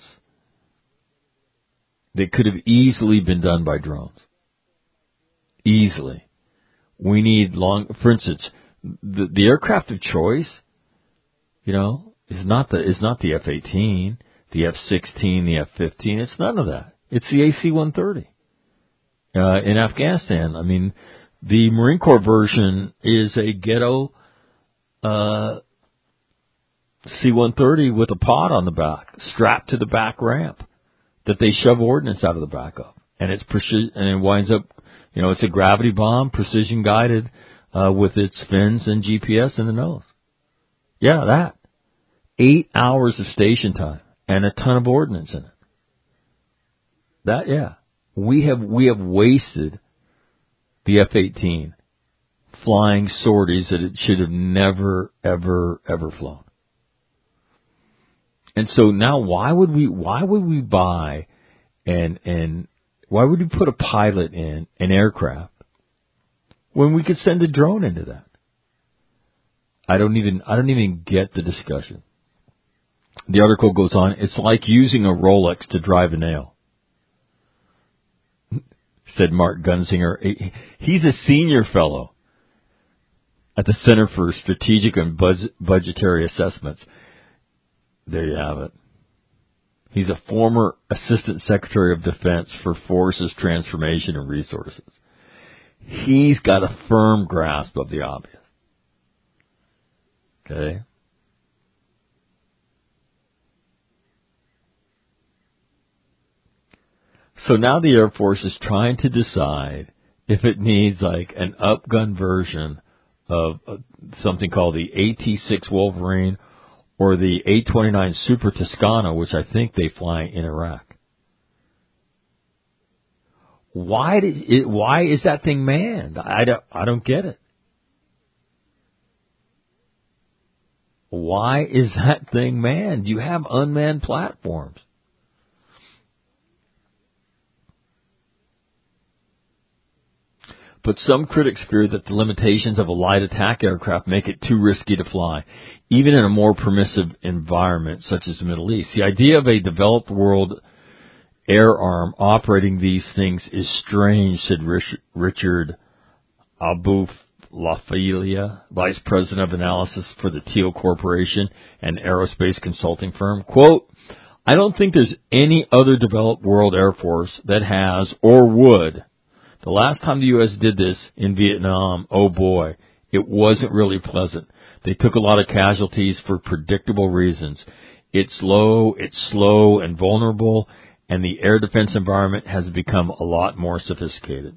that could have easily been done by drones. Easily. We need for instance, the aircraft of choice, you know, is not the F-18, the F-16, the F-15. It's none of that. It's the AC-130. In Afghanistan, I mean, the Marine Corps version is a ghetto C-130 with a pod on the back, strapped to the back ramp, that they shove ordnance out of the back of. And it's and it winds up, you know, it's a gravity bomb, precision guided, with its fins and GPS in the nose. Yeah, that. 8 hours of station time and a ton of ordnance in it. That, yeah. We have wasted the F-18 flying sorties that it should have never, ever, ever flown. And so now why would we buy and why would we put a pilot in an aircraft when we could send a drone into that? I don't even get the discussion. The article goes on, it's like using a Rolex to drive a nail, said Mark Gunzinger. He's a senior fellow at the Center for Strategic and Budgetary Assessments. There you have it. He's a former Assistant Secretary of Defense for Forces Transformation and Resources. He's got a firm grasp of the obvious. Okay? So now the Air Force is trying to decide if it needs like an upgun version of something called the AT-6 Wolverine or the A-29 Super Toscana, which I think they fly in Iraq. Why is that thing manned? I don't get it. Why is that thing manned? You have unmanned platforms. But some critics fear that the limitations of a light attack aircraft make it too risky to fly, even in a more permissive environment such as the Middle East. The idea of a developed world air arm operating these things is strange, said Richard Abou-Lafayette, Vice President of Analysis for the Teal Corporation, an aerospace consulting firm. Quote, I don't think there's any other developed world Air Force that has or would. The last time the U.S. did this in Vietnam, oh boy, it wasn't really pleasant. They took a lot of casualties for predictable reasons. It's slow and vulnerable, and the air defense environment has become a lot more sophisticated.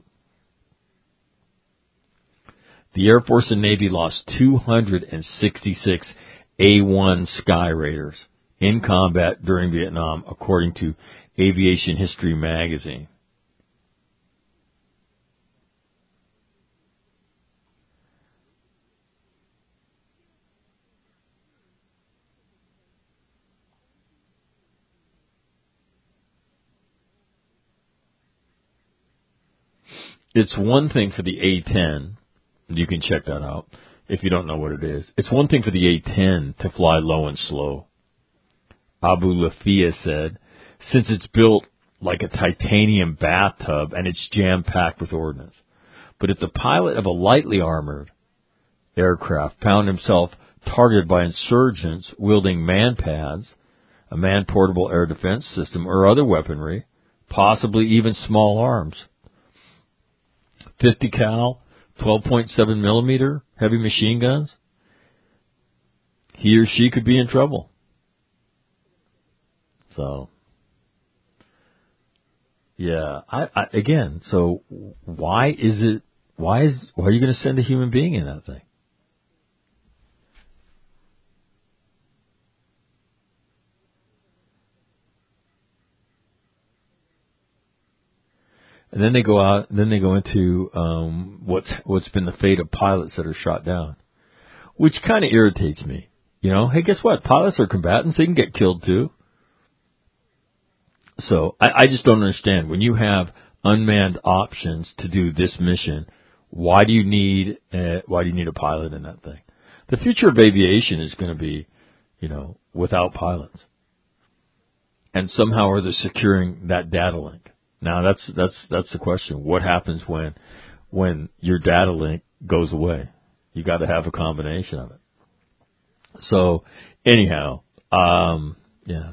The Air Force and Navy lost 266 A-1 Sky Raiders in combat during Vietnam, according to Aviation History magazine. It's one thing for the A-10, you can check that out if you don't know what it is. It's one thing for the A-10 to fly low and slow. Abou-Lafayette said, since it's built like a titanium bathtub and it's jam-packed with ordnance. But if the pilot of a lightly armored aircraft found himself targeted by insurgents wielding man-pads, a man-portable air defense system, or other weaponry, possibly even small arms, 50 cal, 12.7 millimeter heavy machine guns, he or she could be in trouble. So, yeah, so why are you going to send a human being in that thing? And then they go out, into what's been the fate of pilots that are shot down, which kind of irritates me. You know, hey, guess what? Pilots are combatants; they can get killed too. So I just don't understand. When you have unmanned options to do this mission, why do you need a pilot in that thing? The future of aviation is going to be, without pilots, and somehow or other securing that data link. Now that's the question. What happens when your data link goes away? You got to have a combination of it. So anyhow, yeah.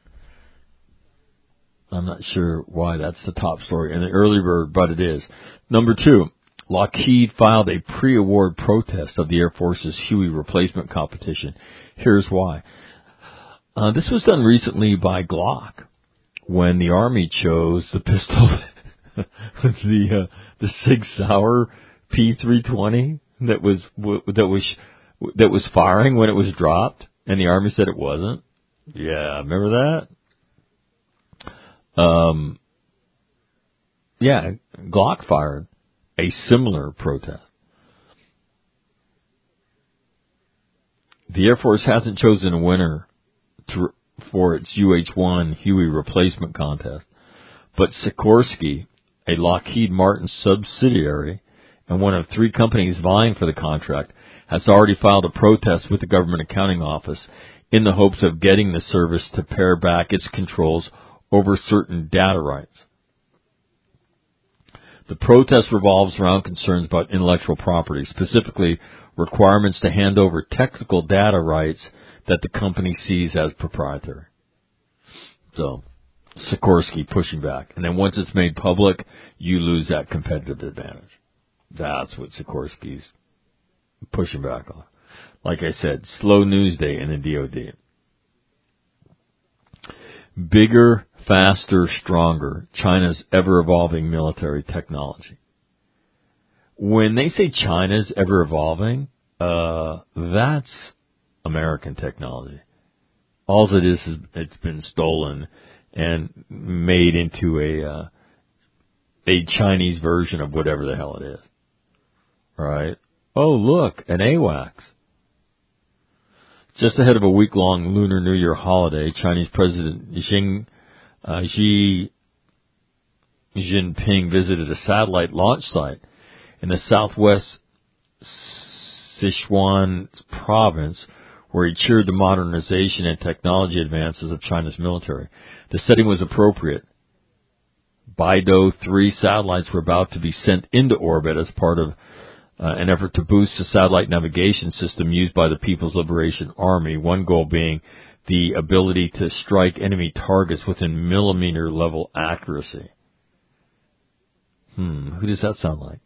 I'm not sure why that's the top story in the early bird, but it is. Number 2, Lockheed filed a pre-award protest of the Air Force's Huey replacement competition. Here's why. This was done recently by Glock when the Army chose the pistol, the Sig Sauer P320 that was firing when it was dropped, and the Army said it wasn't. Yeah, remember that? Yeah, Glock fired a similar protest. The Air Force hasn't chosen a winner for its UH-1 Huey replacement contest, but Sikorsky, a Lockheed Martin subsidiary and one of 3 companies vying for the contract, has already filed a protest with the Government Accounting Office in the hopes of getting the service to pare back its controls over certain data rights. The protest revolves around concerns about intellectual property, specifically requirements to hand over technical data rights that the company sees as proprietary. So, Sikorsky pushing back. And then once it's made public, you lose that competitive advantage. That's what Sikorsky's pushing back on. Like I said, slow news day in the DOD. Bigger, faster, stronger, China's ever-evolving military technology. When they say China's ever-evolving, that's American technology. All it is it's been stolen and made into a Chinese version of whatever the hell it is. Right? Oh, look, an AWACS. Just ahead of a week-long Lunar New Year holiday, Chinese President Xi Jinping visited a satellite launch site in the southwest Sichuan province, where he cheered the modernization and technology advances of China's military. The setting was appropriate, Beidou 3 satellites were about to be sent into orbit as part of an effort to boost the satellite navigation system used by the People's Liberation Army, one goal being the ability to strike enemy targets within millimeter-level accuracy. Who does that sound like?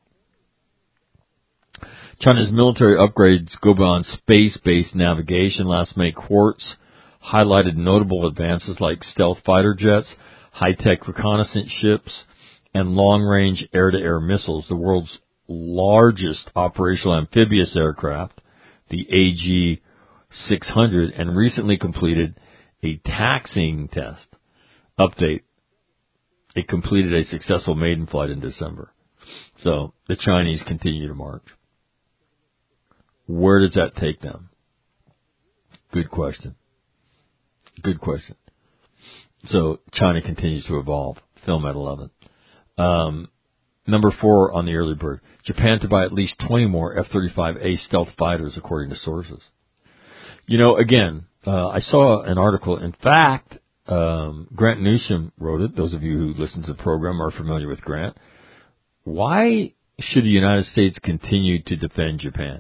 China's military upgrades go beyond space-based navigation. Last May, Quartz highlighted notable advances like stealth fighter jets, high-tech reconnaissance ships, and long-range air-to-air missiles. The world's largest operational amphibious aircraft, the AG-600, and recently completed a taxiing test. Update. It completed a successful maiden flight in December. So the Chinese continue to march. Where does that take them? Good question. Good question. So China continues to evolve. Film at 11. Number 4 on the early bird. Japan to buy at least 20 more F-35A stealth fighters, according to sources. You know, again, I saw an article. In fact, Grant Newsom wrote it. Those of you who listen to the program are familiar with Grant. Why should the United States continue to defend Japan?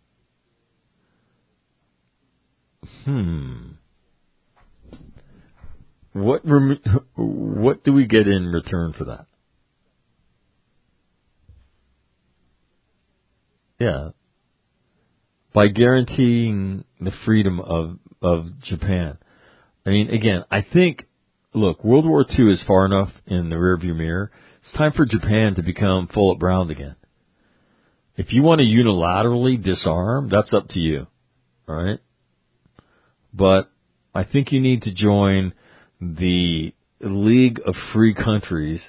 What do we get in return for that? Yeah. By guaranteeing the freedom of Japan. I mean, again, I think, look, World War II is far enough in the rearview mirror. It's time for Japan to become Philip Brown again. If you want to unilaterally disarm, that's up to you. All right? But I think you need to join the League of Free Countries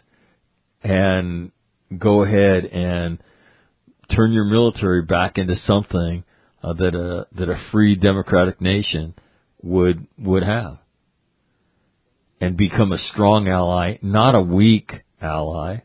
and go ahead and turn your military back into something that a free democratic nation would have, and become a strong ally, not a weak ally,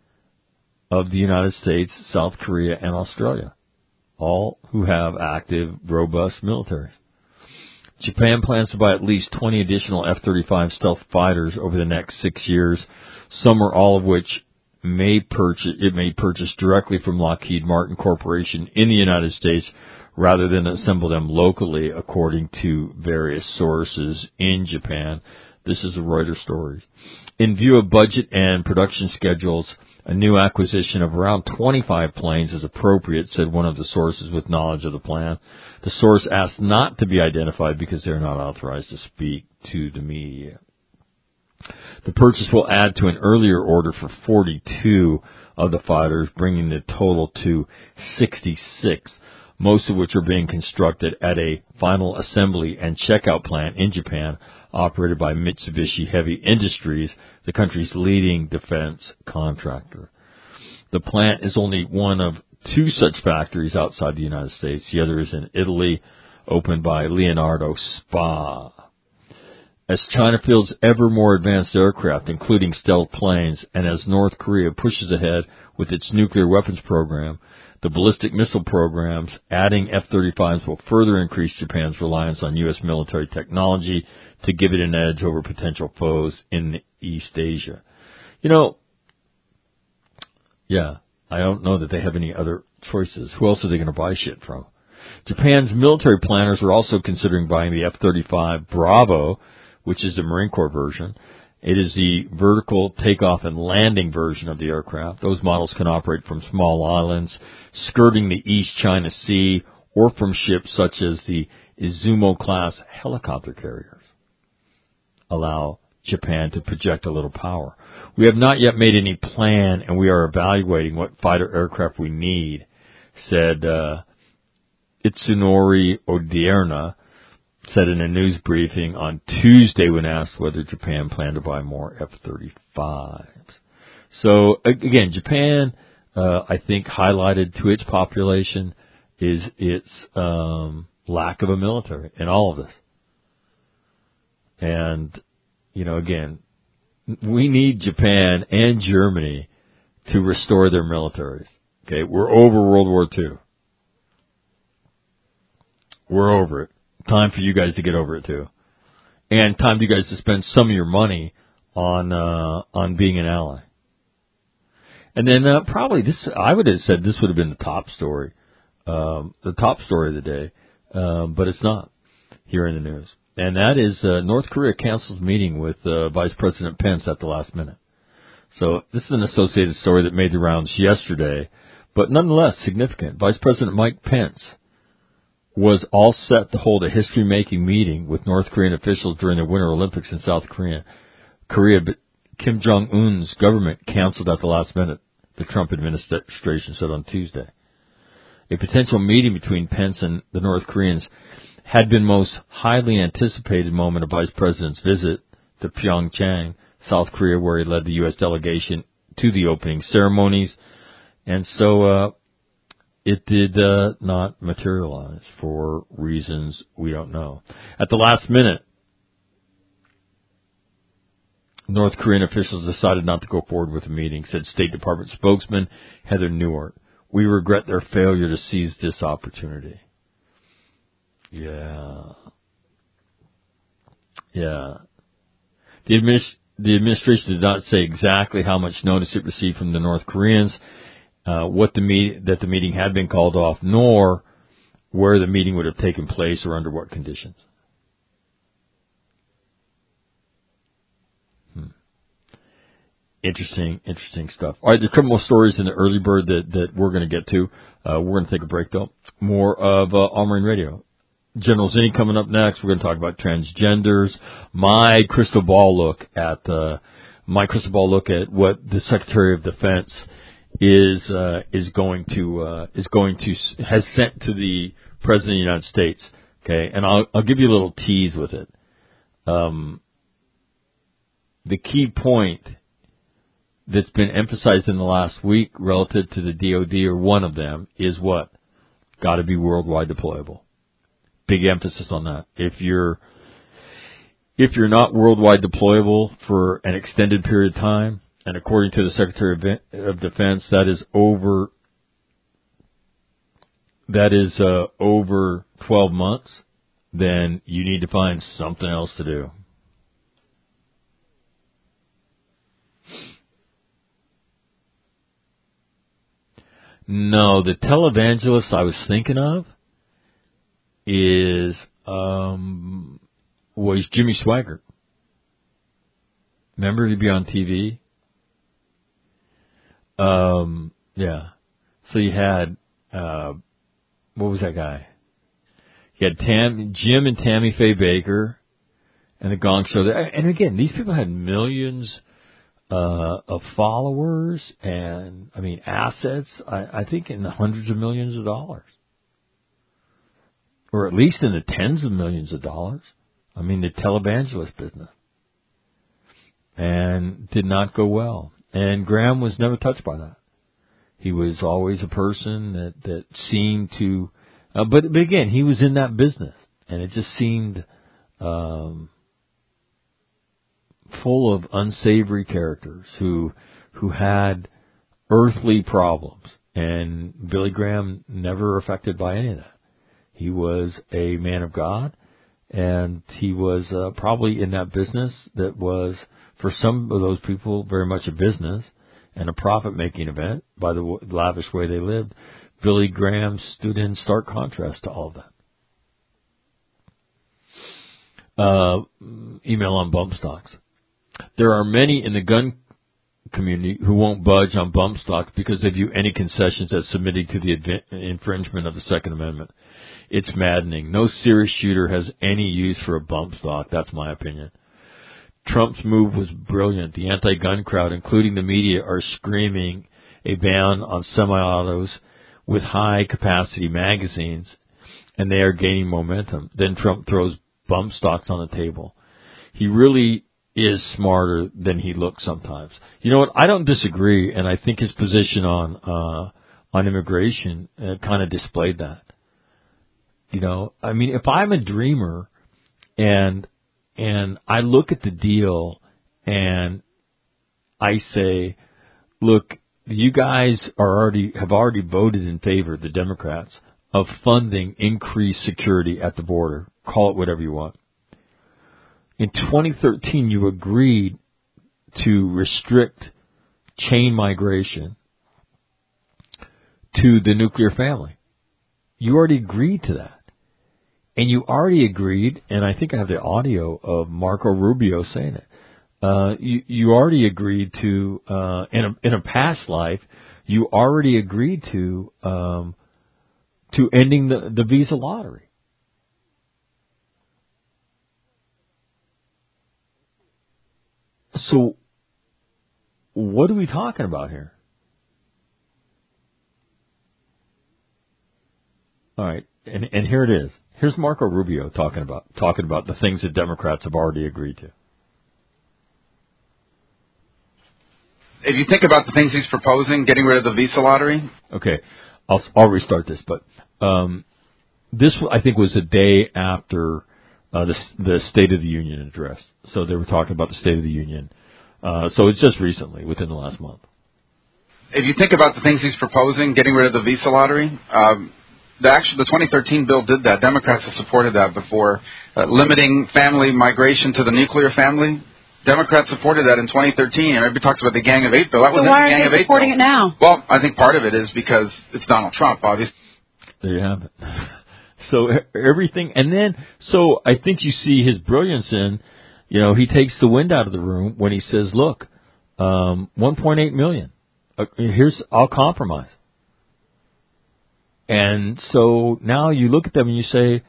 of the United States, South Korea, and Australia, all who have active, robust militaries. Japan plans to buy at least 20 additional F-35 stealth fighters over the next 6 years, some or all of which it may purchase directly from Lockheed Martin Corporation in the United States rather than assemble them locally, according to various sources in Japan. This is a Reuters story. In view of budget and production schedules, a new acquisition of around 25 planes is appropriate, said one of the sources with knowledge of the plan. The source asked not to be identified because they are not authorized to speak to the media. The purchase will add to an earlier order for 42 of the fighters, bringing the total to 66, most of which are being constructed at a final assembly and checkout plant in Japan, operated by Mitsubishi Heavy Industries, the country's leading defense contractor. The plant is only one of 2 such factories outside the United States. The other is in Italy, opened by Leonardo Spa. As China fields ever more advanced aircraft, including stealth planes, and as North Korea pushes ahead with its nuclear weapons program, the ballistic missile programs, adding F-35s will further increase Japan's reliance on U.S. military technology to give it an edge over potential foes in East Asia. You know, yeah, I don't know that they have any other choices. Who else are they going to buy shit from? Japan's military planners are also considering buying the F-35 Bravo, which is the Marine Corps version. It is the vertical takeoff and landing version of the aircraft. Those models can operate from small islands skirting the East China Sea or from ships such as the Izumo-class helicopter carriers. Allow Japan to project a little power. We have not yet made any plan, and we are evaluating what fighter aircraft we need, said Itsunori Odierna, said in a news briefing on Tuesday when asked whether Japan planned to buy more F-35s. So, again, Japan, I think, highlighted to its population is its lack of a military in all of this. And, you know, again, we need Japan and Germany to restore their militaries. Okay, we're over World War II. We're over it. Time for you guys to get over it too. And time for you guys to spend some of your money on being an ally. And then probably I would have said this would have been the top story of the day, but it's not here in the news. And that is North Korea cancels meeting with Vice President Pence at the last minute. So this is an associated story that made the rounds yesterday, but nonetheless significant. Vice President Mike Pence was all set to hold a history-making meeting with North Korean officials during the Winter Olympics in South Korea, but Kim Jong-un's government canceled at the last minute, the Trump administration said on Tuesday. A potential meeting between Pence and the North Koreans had been most highly anticipated moment of Vice President's visit to Pyeongchang, South Korea, where he led the U.S. delegation to the opening ceremonies. And so it did not materialize for reasons we don't know. At the last minute, North Korean officials decided not to go forward with the meeting, said State Department spokesman Heather Nauert. We regret their failure to seize this opportunity. Yeah. The administration did not say exactly how much notice it received from the North Koreans, that the meeting had been called off, nor where the meeting would have taken place or under what conditions. Interesting stuff. All right, the criminal stories in the early bird that we're going to get to. We're going to take a break, though. More of All Marine Radio. General Zinni coming up next. We're going to talk about transgenders. My crystal ball look at what the Secretary of Defense has sent to the President of the United States. Okay, and I'll give you a little tease with it. The key point that's been emphasized in the last week relative to the DOD, or one of them, is what? Got to be worldwide deployable. Big emphasis on that. If you're not worldwide deployable for an extended period of time, and according to the Secretary of Defense, that is over 12 months, then you need to find something else to do. No, the televangelist I was thinking of was Jimmy Swaggart. Remember, he'd be on TV? Yeah. So you had, what was that guy? You had Jim and Tammy Faye Baker and the Gong Show. And again, these people had millions of followers and, assets, I think in the hundreds of millions of dollars. Or at least in the tens of millions of dollars. The televangelist business. And did not go well. And Graham was never touched by that. He was always a person that seemed to, but again, he was in that business. And it just seemed full of unsavory characters who had earthly problems. And Billy Graham never affected by any of that. He was a man of God, and he was probably in that business that was, for some of those people, very much a business and a profit-making event by the lavish way they lived. Billy Graham stood in stark contrast to all of that. Email on bump stocks. There are many in the gun community who won't budge on bump stocks because they view any concessions as submitting to the infringement of the Second Amendment. It's maddening. No serious shooter has any use for a bump stock. That's my opinion. Trump's move was brilliant. The anti-gun crowd, including the media, are screaming a ban on semi-autos with high-capacity magazines, and they are gaining momentum. Then Trump throws bump stocks on the table. He really is smarter than he looks sometimes. You know what? I don't disagree, and I think his position on immigration kind of displayed that. If I'm a dreamer and I look at the deal and I say, look, you guys have already voted in favor, the Democrats, of funding increased security at the border. Call it whatever you want. In 2013, you agreed to restrict chain migration to the nuclear family. You already agreed to that. And you already agreed, and I think I have the audio of Marco Rubio saying it. You already agreed to, in a past life, you already agreed to ending the visa lottery. So, what are we talking about here? All right, and here it is. Here's Marco Rubio talking about the things that Democrats have already agreed to. If you think about the things he's proposing, getting rid of the visa lottery. Okay, I'll restart this, but this I think was a day after the State of the Union address. So they were talking about the State of the Union. So it's just recently, within the last month. If you think about the things he's proposing, getting rid of the visa lottery, the 2013 bill did that. Democrats have supported that before. Limiting family migration to the nuclear family. Democrats supported that in 2013. Everybody talks about the Gang of Eight bill. That wasn't the Gang of Eight bill. Why are they supporting it now? Well, I think part of it is because it's Donald Trump, obviously. There you have it. So everything, and then, so I think you see his brilliance in, he takes the wind out of the room when he says, look, 1.8 million. I'll compromise. And so now you look at them and you say,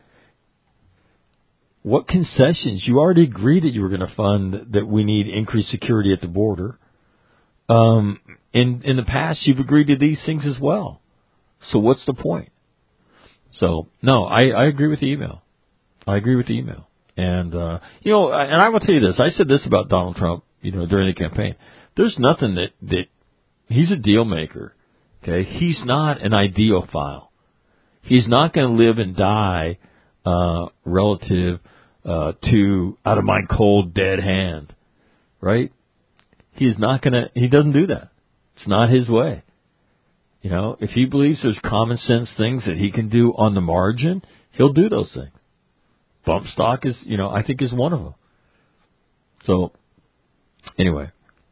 what concessions? You already agreed that you were going to fund that we need increased security at the border. In the past, you've agreed to these things as well. So what's the point? So, no, I agree with the email. And, and I will tell you this. I said this about Donald Trump, during the campaign. There's nothing that he's a deal maker. Okay. He's not an ideophile. He's not going to live and die, relative, to out of my cold dead hand. Right? He doesn't do that. It's not his way. If he believes there's common sense things that he can do on the margin, he'll do those things. Bump stock is, I think is one of them. So, anyway.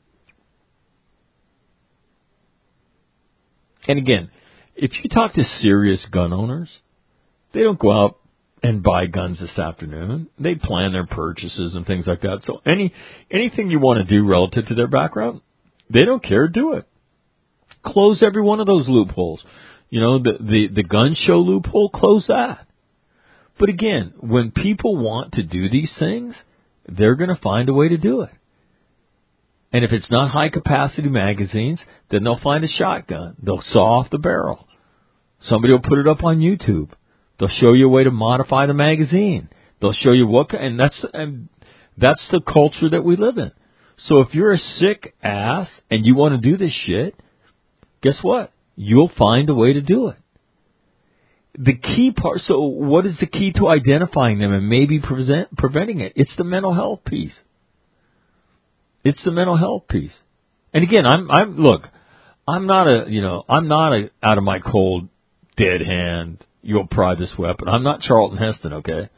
And again, if you talk to serious gun owners, they don't go out and buy guns this afternoon. They plan their purchases and things like that. So anything you want to do relative to their background, they don't care, do it. Close every one of those loopholes. The gun show loophole, close that. But again, when people want to do these things, they're going to find a way to do it. And if it's not high-capacity magazines, then they'll find a shotgun. They'll saw off the barrel. Somebody will put it up on YouTube. They'll show you a way to modify the magazine. They'll show you and that's the culture that we live in. So if you're a sick ass and you want to do this shit, guess what? You'll find a way to do it. The key part, so what is the key to identifying them and maybe preventing it? It's the mental health piece. It's the mental health piece. And again, I'm not a out of my cold dead hand, you'll pry this weapon. I'm not Charlton Heston, okay?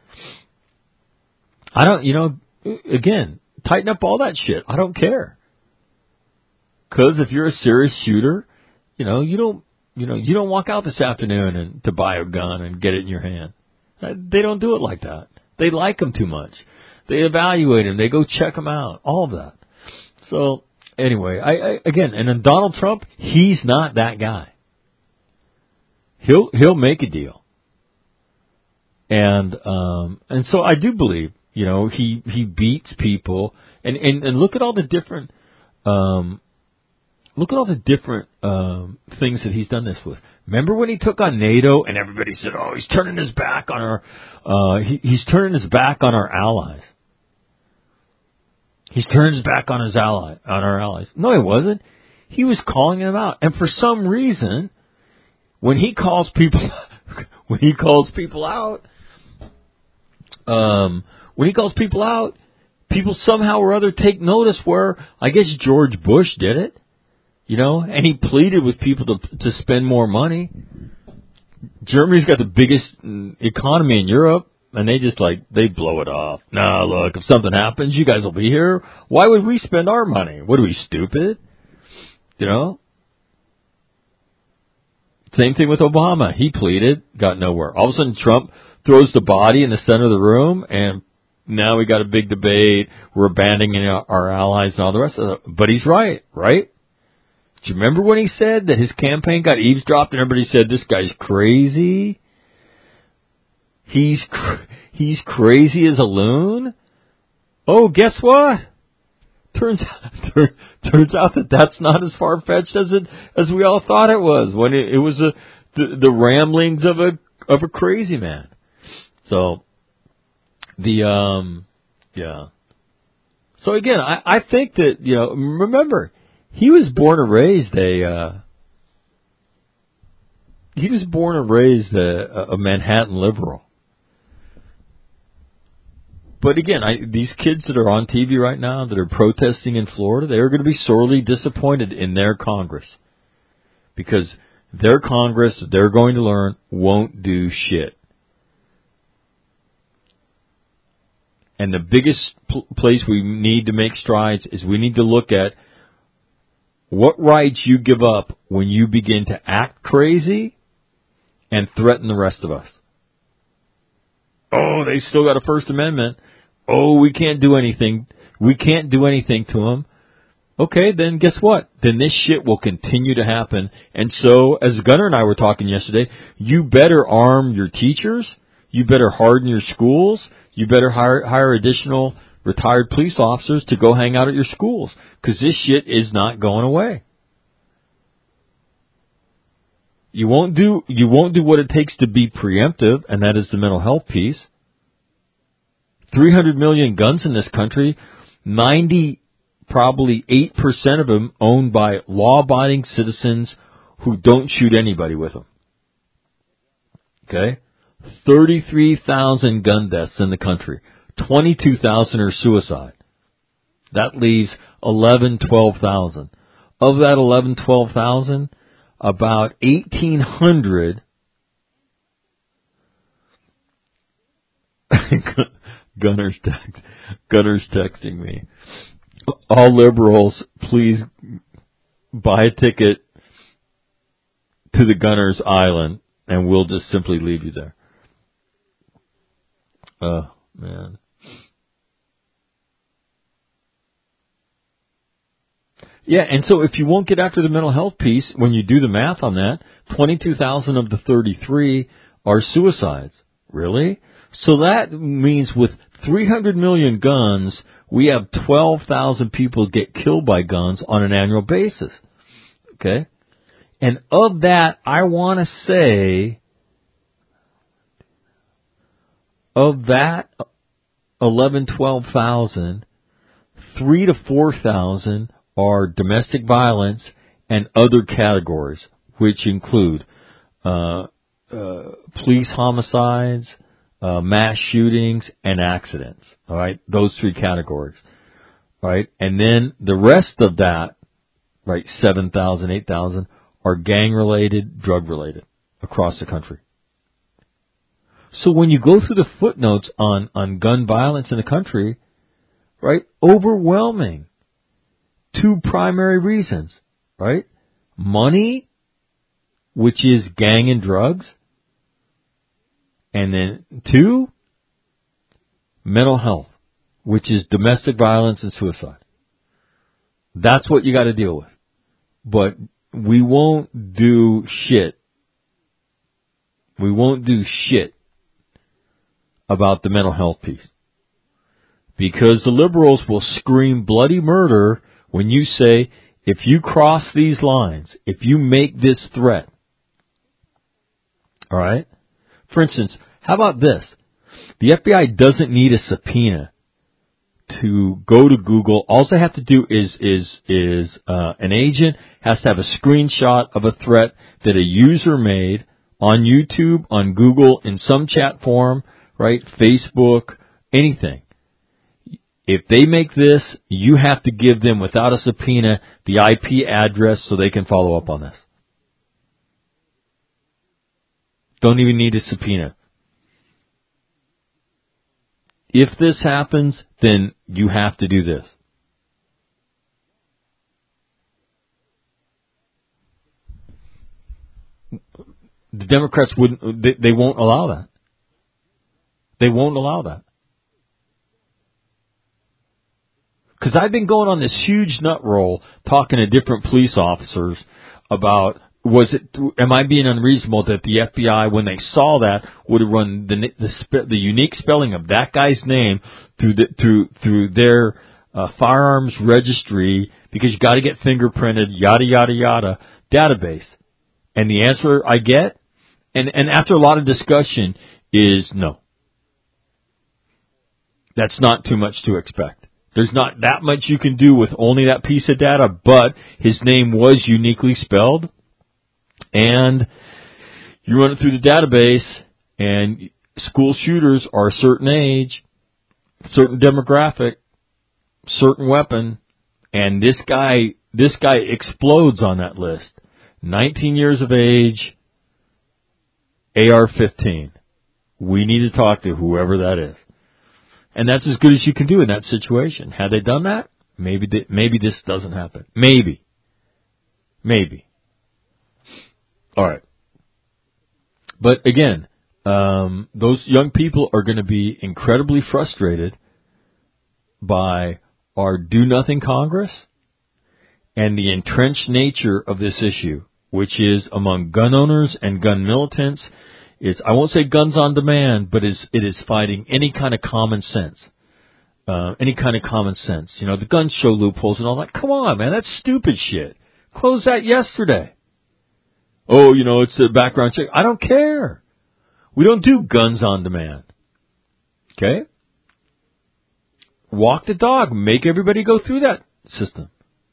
I don't, again, tighten up all that shit. I don't care. 'Cause if you're a serious shooter, you don't walk out this afternoon and to buy a gun and get it in your hand. They don't do it like that. They like them too much. They evaluate them. They go check them out. All of that. So anyway, again, and then Donald Trump, he's not that guy. He'll make a deal. And so I do believe, he beats people and look at all the different, things that he's done this with. Remember when he took on NATO and everybody said, "Oh, he's turning his back on he's turning his back on our allies." He's turned his back on our allies. No, he wasn't. He was calling them out. And for some reason, when he calls people out, people somehow or other take notice where, I guess George Bush did it, and he pleaded with people to spend more money. Germany's got the biggest economy in Europe. And they just they blow it off. No, look, if something happens, you guys will be here. Why would we spend our money? What are we, stupid? You know? Same thing with Obama. He pleaded, got nowhere. All of a sudden, Trump throws the body in the center of the room, and now we got a big debate. We're abandoning our allies and all the rest of it. But he's right? Do you remember when he said that his campaign got eavesdropped and everybody said, this guy's crazy? He's crazy as a loon? Oh, guess what? Turns out that that's not as far-fetched as we all thought it was, when it was the ramblings of a crazy man. So, So again, I think that, remember, he was born and raised a Manhattan liberal. But again, these kids that are on TV right now that are protesting in Florida, they are going to be sorely disappointed in their Congress. Because their Congress, they're going to learn, won't do shit. And the biggest place we need to make strides is we need to look at what rights you give up when you begin to act crazy and threaten the rest of us. Oh, they still got a First Amendment. Oh, we can't do anything. We can't do anything to them. Okay, then guess what? Then this shit will continue to happen. And so, as Gunnar and I were talking yesterday, you better arm your teachers. You better harden your schools. You better hire additional retired police officers to go hang out at your schools. Because this shit is not going away. You won't do what it takes to be preemptive, and that is the mental health piece. 300 million guns in this country, probably 8% of them owned by law-abiding citizens who don't shoot anybody with them. Okay? 33,000 gun deaths in the country. 22,000 are suicide. That leaves 12,000. Of that 12,000, about 1,800 Gunner's texting me. All liberals, please buy a ticket to the Gunner's Island, and we'll just simply leave you there. Oh, man. Yeah, and so if you won't get after the mental health piece, when you do the math on that, 22,000 of the 33 are suicides. Really? So that means with 300 million guns, we have 12,000 people get killed by guns on an annual basis. Okay? And of that, I want to say, of that 12,000, 3,000 to 4,000 are domestic violence and other categories, which include police homicides, mass shootings, and accidents. All right, those three categories. All right, and then the rest of that, right, 7,000, 8,000 are gang-related, drug-related across the country. So when you go through the footnotes on gun violence in the country, right, overwhelming. Two primary reasons, right? Money, which is gang and drugs. And then 2, mental health, which is domestic violence and suicide. That's what you got to deal with. But we won't do shit. We won't do shit about the mental health piece. Because the liberals will scream bloody murder when you say, if you cross these lines, if you make this threat. All right? For instance, how about this? The FBI doesn't need a subpoena to go to Google. All they have to do is an agent has to have a screenshot of a threat that a user made on YouTube, on Google, in some chat forum, right? Facebook, anything. If they make this, you have to give them, without a subpoena, the IP address so they can follow up on this. Don't even need a subpoena. if this happens, then you have to do this. The Democrats they won't allow that. They won't allow that. Because I've been going on this huge nut roll talking to different police officers about, am I being unreasonable that the FBI, when they saw that, would have run the unique spelling of that guy's name through their firearms registry, because you got to get fingerprinted, yada yada yada database. And the answer I get, and after a lot of discussion, is no. That's not too much to expect. There's not that much you can do with only that piece of data, but his name was uniquely spelled, and you run it through the database, and school shooters are a certain age, certain demographic, certain weapon, and this guy explodes on that list. 19 years of age, AR-15. We need to talk to whoever that is. And that's as good as you can do in that situation. Had they done that, maybe this doesn't happen. Maybe. All right. But again, those young people are going to be incredibly frustrated by our do-nothing Congress and the entrenched nature of this issue, which is among gun owners and gun militants. I won't say guns on demand, but it is fighting any kind of common sense. You know, the gun show loopholes and all that. Come on, man, that's stupid shit. Close that yesterday. Oh, you know, it's a background check. I don't care. We don't do guns on demand. Okay? Walk the dog. Make everybody go through that system.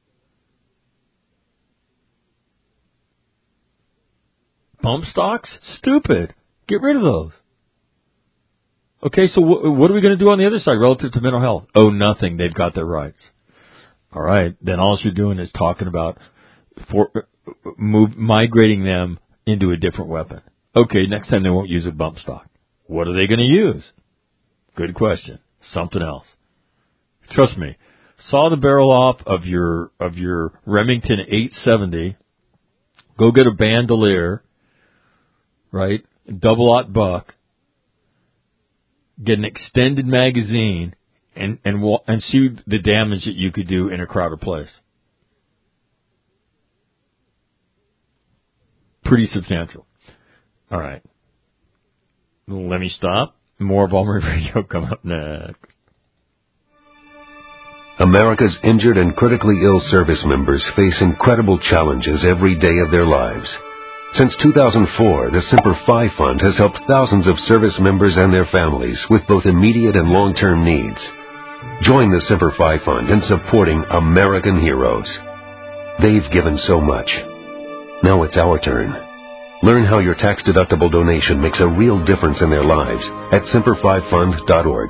Bump stocks? Stupid. Get rid of those. Okay, so what are we going to do on the other side relative to mental health? Oh, nothing. They've got their rights. All right. Then all you're doing is talking about migrating them into a different weapon. Okay, next time they won't use a bump stock. What are they going to use? Good question. Something else. Trust me. Saw the barrel off of your Remington 870. Go get a bandolier. Right? Double-aught buck, get an extended magazine, and see the damage that you could do in a crowded place. Pretty substantial. All right. Let me stop. More of All Marine Radio coming up next. America's injured and critically ill service members face incredible challenges every day of their lives. Since 2004, the Semper Fi Fund has helped thousands of service members and their families with both immediate and long-term needs. Join the Semper Fi Fund in supporting American heroes. They've given so much. Now it's our turn. Learn how your tax-deductible donation makes a real difference in their lives at SemperFiFund.org.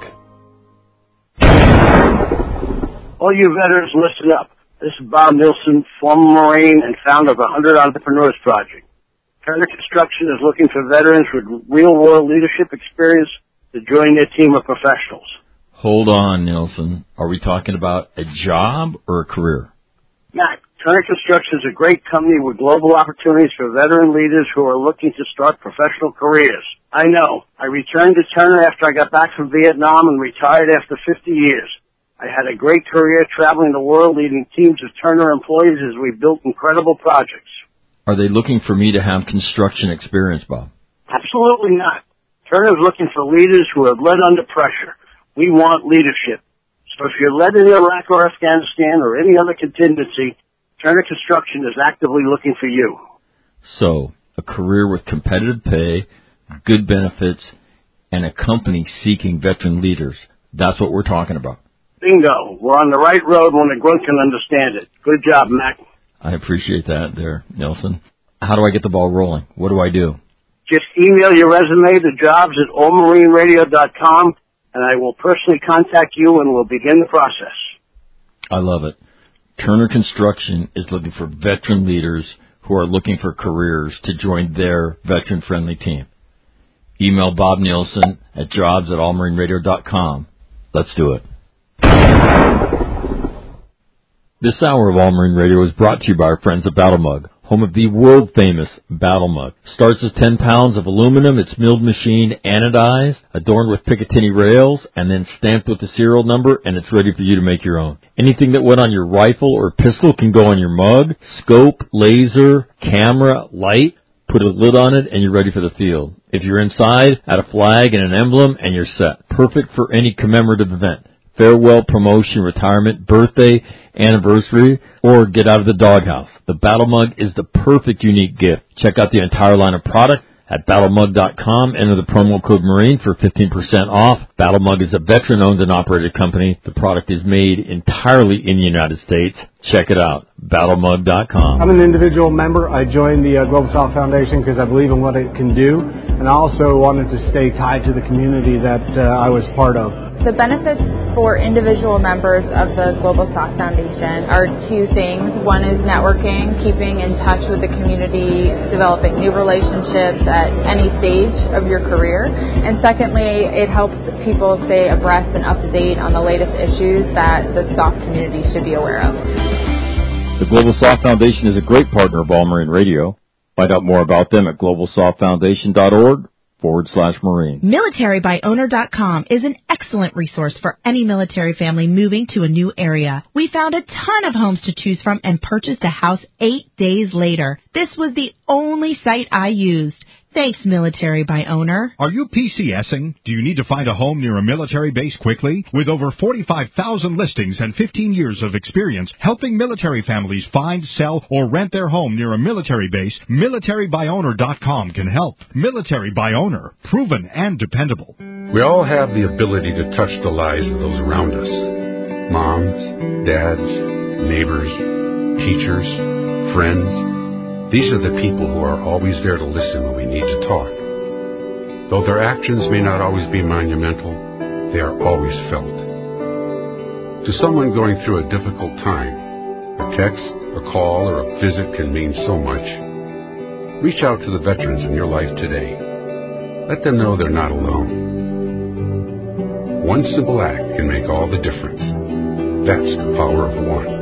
All you veterans, listen up. This is Bob Nilsson, former Marine and founder of the 100 Entrepreneurs Project. Turner Construction is looking for veterans with real-world leadership experience to join their team of professionals. Hold on, Nilsson. Are we talking about a job or a career? Matt, Turner Construction is a great company with global opportunities for veteran leaders who are looking to start professional careers. I know. I returned to Turner after I got back from Vietnam and retired after 50 years. I had a great career traveling the world leading teams of Turner employees as we built incredible projects. Are they looking for me to have construction experience, Bob? Absolutely not. Turner is looking for leaders who have led under pressure. We want leadership. So if you're led in Iraq or Afghanistan or any other contingency, Turner Construction is actively looking for you. So, a career with competitive pay, good benefits, and a company seeking veteran leaders. That's what we're talking about. Bingo. We're on the right road when the grunt can understand it. Good job, Mac. I appreciate that there, Nelson. How do I get the ball rolling? What do I do? Just email your resume to jobs@allmarineradio.com, and I will personally contact you and we'll begin the process. I love it. Turner Construction is looking for veteran leaders who are looking for careers to join their veteran-friendly team. Email Bob Nielsen at jobs@allmarineradio.com Let's do it. This hour of All Marine Radio is brought to you by our friends at Battle Mug, home of the world-famous Battle Mug. Starts as 10 pounds of aluminum. It's milled machine, anodized, adorned with Picatinny rails, and then stamped with the serial number, and it's ready for you to make your own. Anything that went on your rifle or pistol can go on your mug. Scope, laser, camera, light. Put a lid on it, and you're ready for the field. If you're inside, add a flag and an emblem, and you're set. Perfect for any commemorative event. Farewell, promotion, retirement, birthday, anniversary, or get out of the doghouse. The Battle Mug is the perfect unique gift. Check out the entire line of product at battlemug.com. Enter the promo code Marine for 15% off. Battle Mug is a veteran-owned and operated company. The product is made entirely in the United States. Check it out, battlemug.com. I'm an individual member. I joined the Global South Foundation because I believe in what it can do, and I also wanted to stay tied to the community that I was part of. The benefits for individual members of the Global South Foundation are two things. One is networking, keeping in touch with the community, developing new relationships at any stage of your career. And secondly, it helps people stay abreast and up to date on the latest issues that the SOF community should be aware of. The Global Soft Foundation is a great partner of All Marine Radio. Find out more about them at globalsoftfoundation.org/Marine. MilitaryByOwner.com is an excellent resource for any military family moving to a new area. We found a ton of homes to choose from and purchased a house 8 days later. This was the only site I used. Thanks, Military by Owner. Are you PCSing? Do you need to find a home near a military base quickly? With over 45,000 listings and 15 years of experience helping military families find, sell, or rent their home near a military base, MilitaryByOwner.com can help. Military by Owner, proven and dependable. We all have the ability to touch the lives of those around us. Moms, dads, neighbors, teachers, friends. These are the people who are always there to listen when we need to talk. Though their actions may not always be monumental, they are always felt. To someone going through a difficult time, a text, a call, or a visit can mean so much. Reach out to the veterans in your life today. Let them know they're not alone. One simple act can make all the difference. That's the power of one.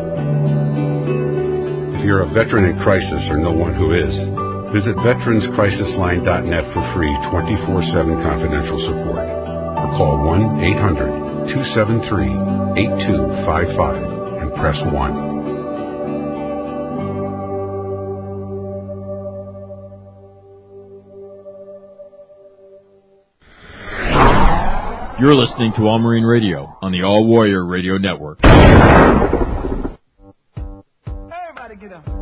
If you're a veteran in crisis or know one who is, visit veteranscrisisline.net for free 24/7 confidential support. Or call 1-800-273-8255 and press 1. You're listening to All Marine Radio on the All Warrior Radio Network. Everybody get up.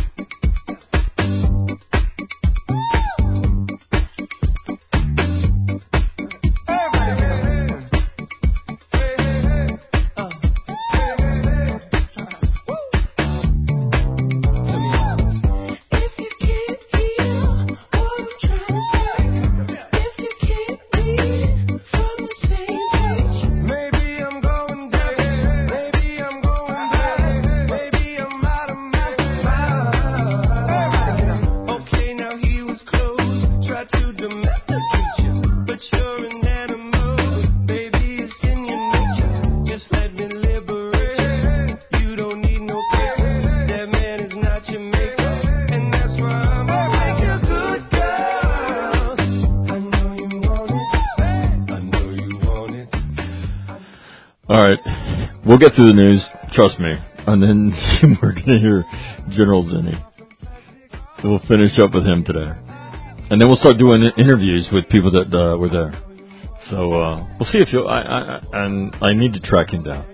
We'll get through the news, trust me, and then we're going to hear General Zinni. We'll finish up with him today. And then we'll start doing interviews with people that were there. So we'll see if he'll... I need to track him down.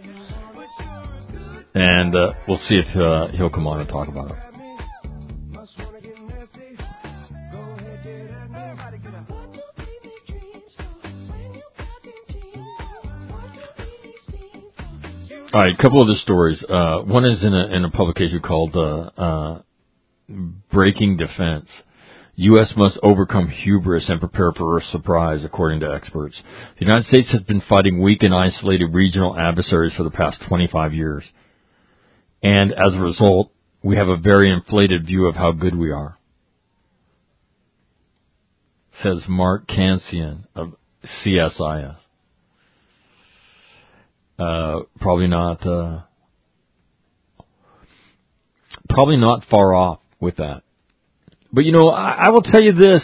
And we'll see if he'll come on and talk about it. All right, a couple other stories. One is in a publication called Breaking Defense. U.S. must overcome hubris and prepare for a surprise, according to experts. The United States has been fighting weak and isolated regional adversaries for the past 25 years. And as a result, we have a very inflated view of how good we are, says Mark Cancian of CSIS. Probably not far off with that. But I will tell you this.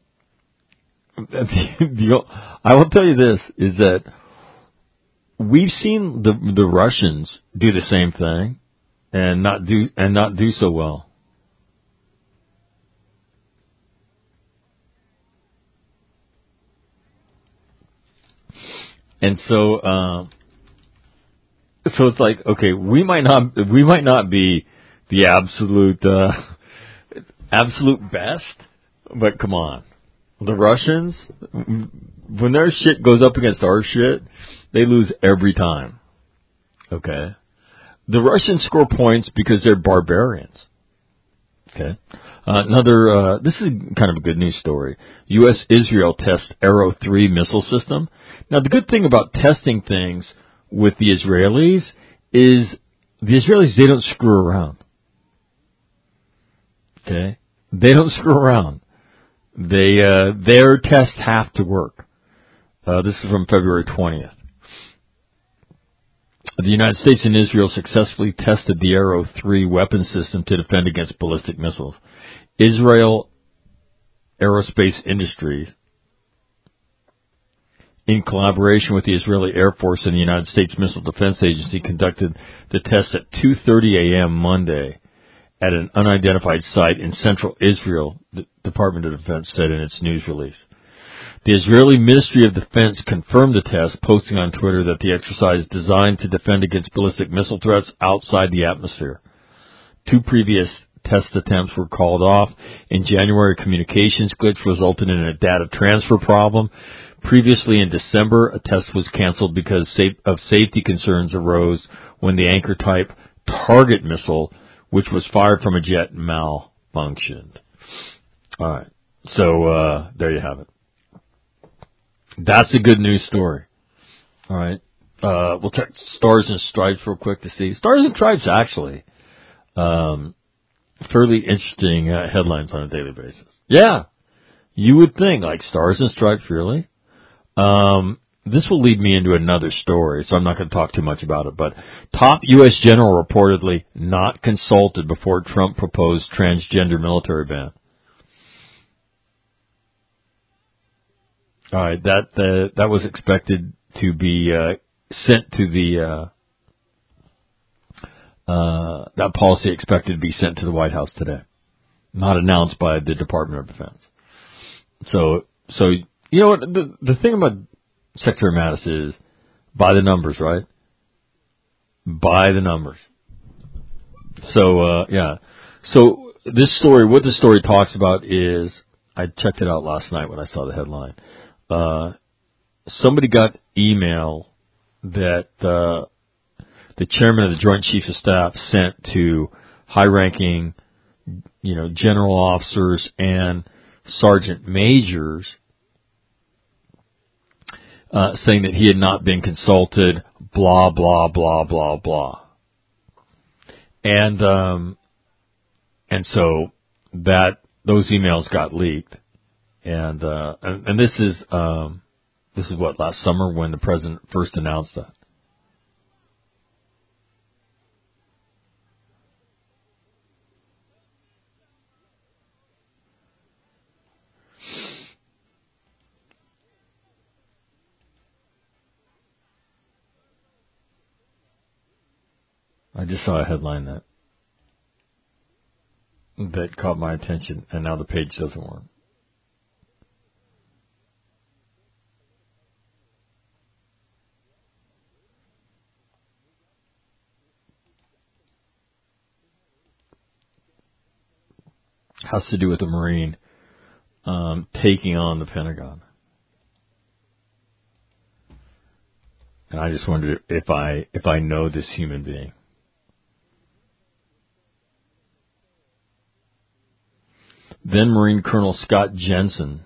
I will tell you this is that we've seen the Russians do the same thing and not do so well. And so it's like, okay, we might not be the absolute best, but come on. The Russians, when their shit goes up against our shit, they lose every time. Okay? The Russians score points because they're barbarians. Okay? This is kind of a good news story. U.S.-Israel tests Arrow 3 missile system. Now, the good thing about testing things with the Israelis is the Israelis, they don't screw around. Okay? They don't screw around. Their tests have to work. This is from February 20th. The United States and Israel successfully tested the Arrow 3 weapon system to defend against ballistic missiles. Israel Aerospace Industries, in collaboration with the Israeli Air Force and the United States Missile Defense Agency, conducted the test at 2:30 a.m. Monday at an unidentified site in central Israel, the Department of Defense said in its news release. The Israeli Ministry of Defense confirmed the test, posting on Twitter that the exercise is designed to defend against ballistic missile threats outside the atmosphere. 2 previous test attempts were called off. In January, a communications glitch resulted in a data transfer problem. Previously in December, a test was canceled because of safety concerns arose when the Anchor-type target missile, which was fired from a jet, malfunctioned. All right. So there you have it. That's a good news story. All right. We'll check Stars and Stripes real quick to see. Stars and Stripes, actually. Fairly interesting headlines on a daily basis. Yeah. You would think, like, Stars and Stripes, really? This will lead me into another story, so I'm not going to talk too much about it. But top U.S. general reportedly not consulted before Trump proposed transgender military ban. All right, that was expected to be sent to the that policy expected to be sent to the White House today, not announced by the Department of Defense. So you know what the thing about Secretary Mattis is by the numbers, right? By the numbers. So yeah. So this story, what the story talks about is, I checked it out last night when I saw the headline. Somebody got email that the chairman of the Joint Chiefs of Staff sent to high-ranking, general officers and sergeant majors, saying that he had not been consulted, blah, blah, blah, blah, blah. And so those emails got leaked. And this is what, last summer when the president first announced that. I just saw a headline that caught my attention, and now the page doesn't work. Has to do with a Marine taking on the Pentagon. And I just wondered if I know this human being. Then Marine Colonel Scott Jensen.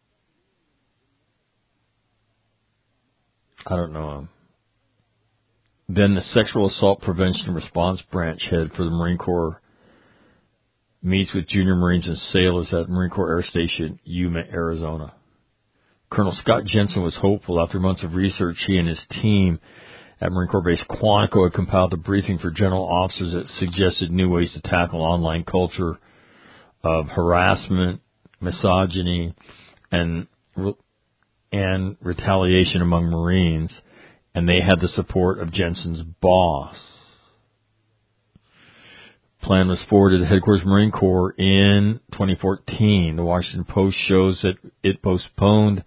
I don't know him. Then the Sexual Assault Prevention and Response Branch head for the Marine Corps meets with junior Marines and sailors at Marine Corps Air Station, Yuma, Arizona. Colonel Scott Jensen was hopeful after months of research he and his team at Marine Corps Base Quantico had compiled a briefing for general officers that suggested new ways to tackle online culture of harassment, misogyny, and retaliation among Marines, and they had the support of Jensen's boss. Plan was forwarded to Headquarters Marine Corps in 2014. The Washington Post shows that it proposed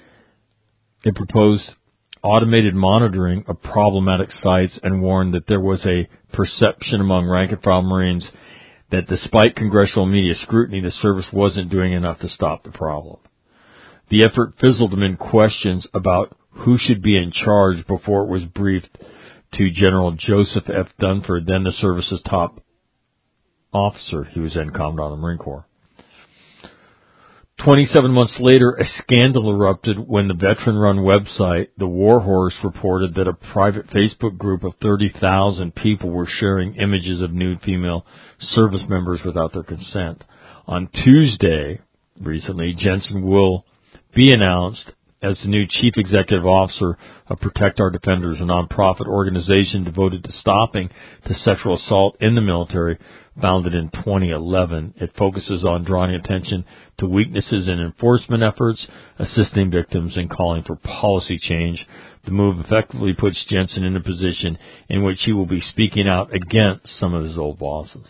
automated monitoring of problematic sites and warned that there was a perception among rank-and-file Marines that despite congressional media scrutiny, the service wasn't doing enough to stop the problem. The effort fizzled amid questions about who should be in charge before it was briefed to General Joseph F. Dunford, then the service's top officer. He was then Commandant of the Marine Corps. 27 months later, a scandal erupted when the veteran-run website, The War Horse, reported that a private Facebook group of 30,000 people were sharing images of nude female service members without their consent. On Tuesday, recently, Jensen will be announced as the new Chief Executive Officer of Protect Our Defenders, a nonprofit organization devoted to stopping the sexual assault in the military, founded in 2011. It focuses on drawing attention to weaknesses in enforcement efforts, assisting victims, and calling for policy change. The move effectively puts Jensen in a position in which he will be speaking out against some of his old bosses.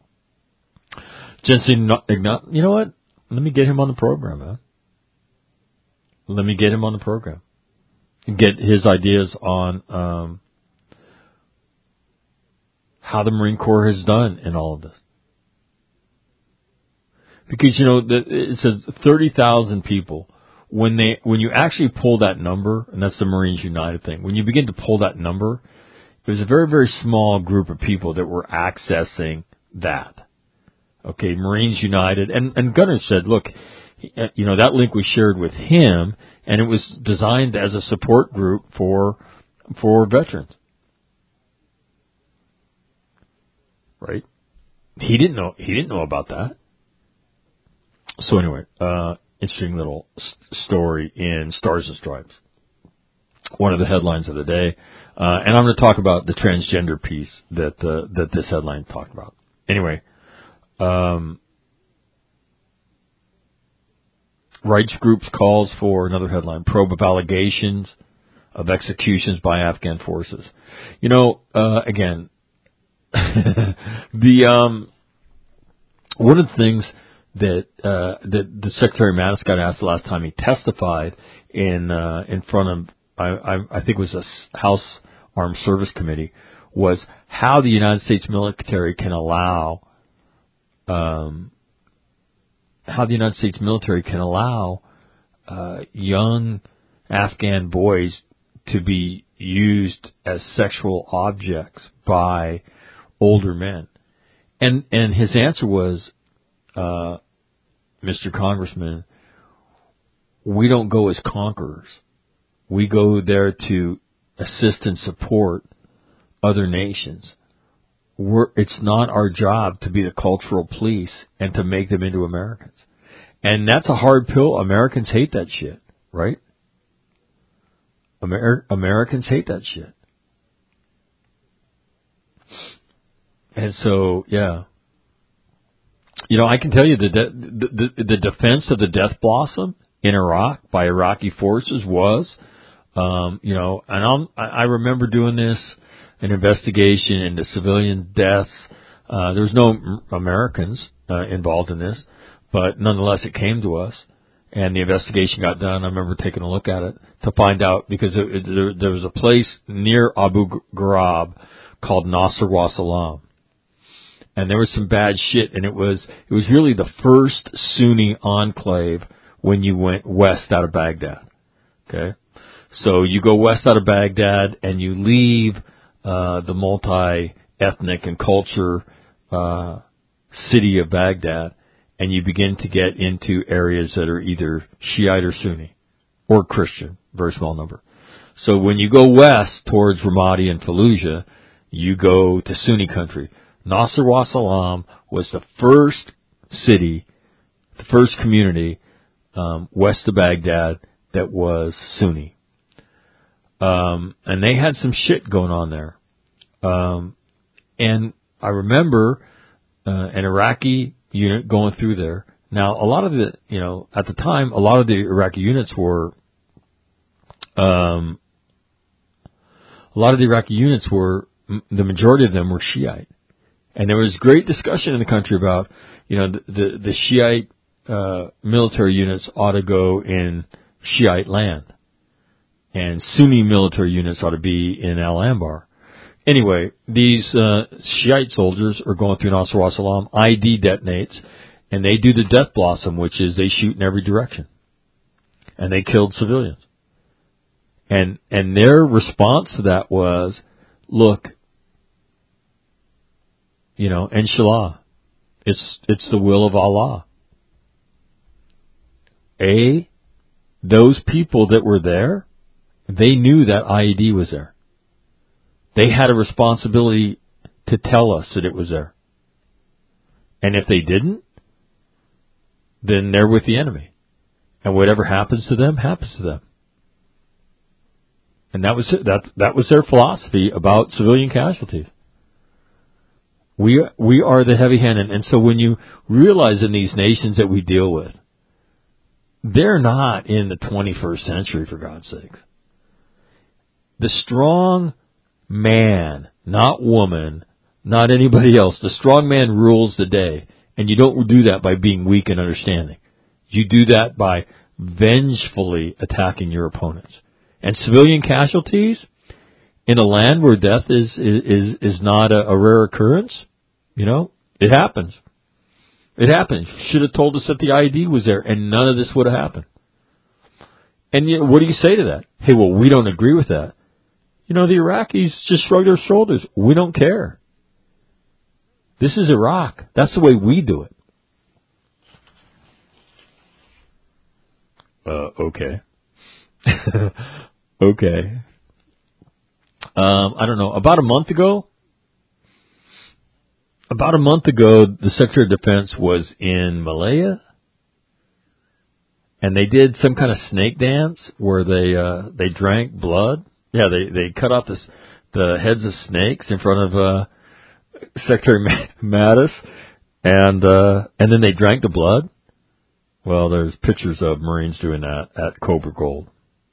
Jensen, you know what? Let me get him on the program, man. Let me get him on the program and get his ideas on how the Marine Corps has done in all of this. Because, you know, it says 30,000 people. When you actually pull that number, and that's the Marines United thing, when you begin to pull that number, it was a very, very small group of people that were accessing that. Okay, Marines United. And Gunner said, look, you know, that link was shared with him, and it was designed as a support group for veterans. Right? He didn't know about that. So anyway, interesting little story in Stars and Stripes. One of the headlines of the day, and I'm going to talk about the transgender piece that this headline talked about. Anyway, rights groups calls for another headline: probe of allegations of executions by Afghan forces. You know, again, one of the things that the Secretary Mattis got asked the last time he testified in front of I think it was a House Armed Service Committee was how the United States military can allow young Afghan boys to be used as sexual objects by older men. And his answer was, Mr. Congressman, we don't go as conquerors. We go there to assist and support other nations. It's not our job to be the cultural police and to make them into Americans. And that's a hard pill. Americans hate that shit, right? Americans hate that shit. And so, yeah. You know, I can tell you the defense of the Death Blossom in Iraq by Iraqi forces was, you know, and I remember doing this, an investigation into civilian deaths. There was no Americans involved in this, but nonetheless it came to us, and the investigation got done. I remember taking a look at it to find out, because there was a place near Abu Ghraib called Nasr wa Salam. And there was some bad shit, and it was really the first Sunni enclave when you went west out of Baghdad. Okay? So you go west out of Baghdad and you leave the multi-ethnic and culture city of Baghdad, and you begin to get into areas that are either Shiite or Sunni or Christian, very small number. So when you go west towards Ramadi and Fallujah, you go to Sunni country. Nasr wa Salam was the first city, the first community west of Baghdad that was Sunni. And they had some shit going on there. And I remember an Iraqi unit going through there. Now, a lot of the, at the time, a lot of the Iraqi units were, the majority of them were Shiite. And there was great discussion in the country about, the Shiite military units ought to go in Shiite land. And Sunni military units ought to be in Al-Anbar. Anyway, these Shiite soldiers are going through Nasr al-Salam, ID detonates, and they do the death blossom, which is they shoot in every direction. And they killed civilians. And their response to that was, look, inshallah, it's the will of Allah. Those people that were there, they knew that IED was there. They had a responsibility to tell us that it was there. And if they didn't, then they're with the enemy. And whatever happens to them, happens to them. And that was it. That was their philosophy about civilian casualties. We are the heavy hand. And so when you realize in these nations that we deal with, they're not in the 21st century, for God's sakes. The strong man, not woman, not anybody else, the strong man rules the day. And you don't do that by being weak in understanding. You do that by vengefully attacking your opponents. And civilian casualties in a land where death is not a rare occurrence, it happens. It happens. You should have told us that the IED was there, and none of this would have happened. And what do you say to that? Hey, well, we don't agree with that. The Iraqis just shrug their shoulders. We don't care. This is Iraq. That's the way we do it. Okay. Okay. I don't know. About a month ago, the Secretary of Defense was in Malaya, and they did some kind of snake dance where they drank blood. Yeah, they cut off the heads of snakes in front of Secretary Mattis, and then they drank the blood. Well, there's pictures of Marines doing that at Cobra Gold.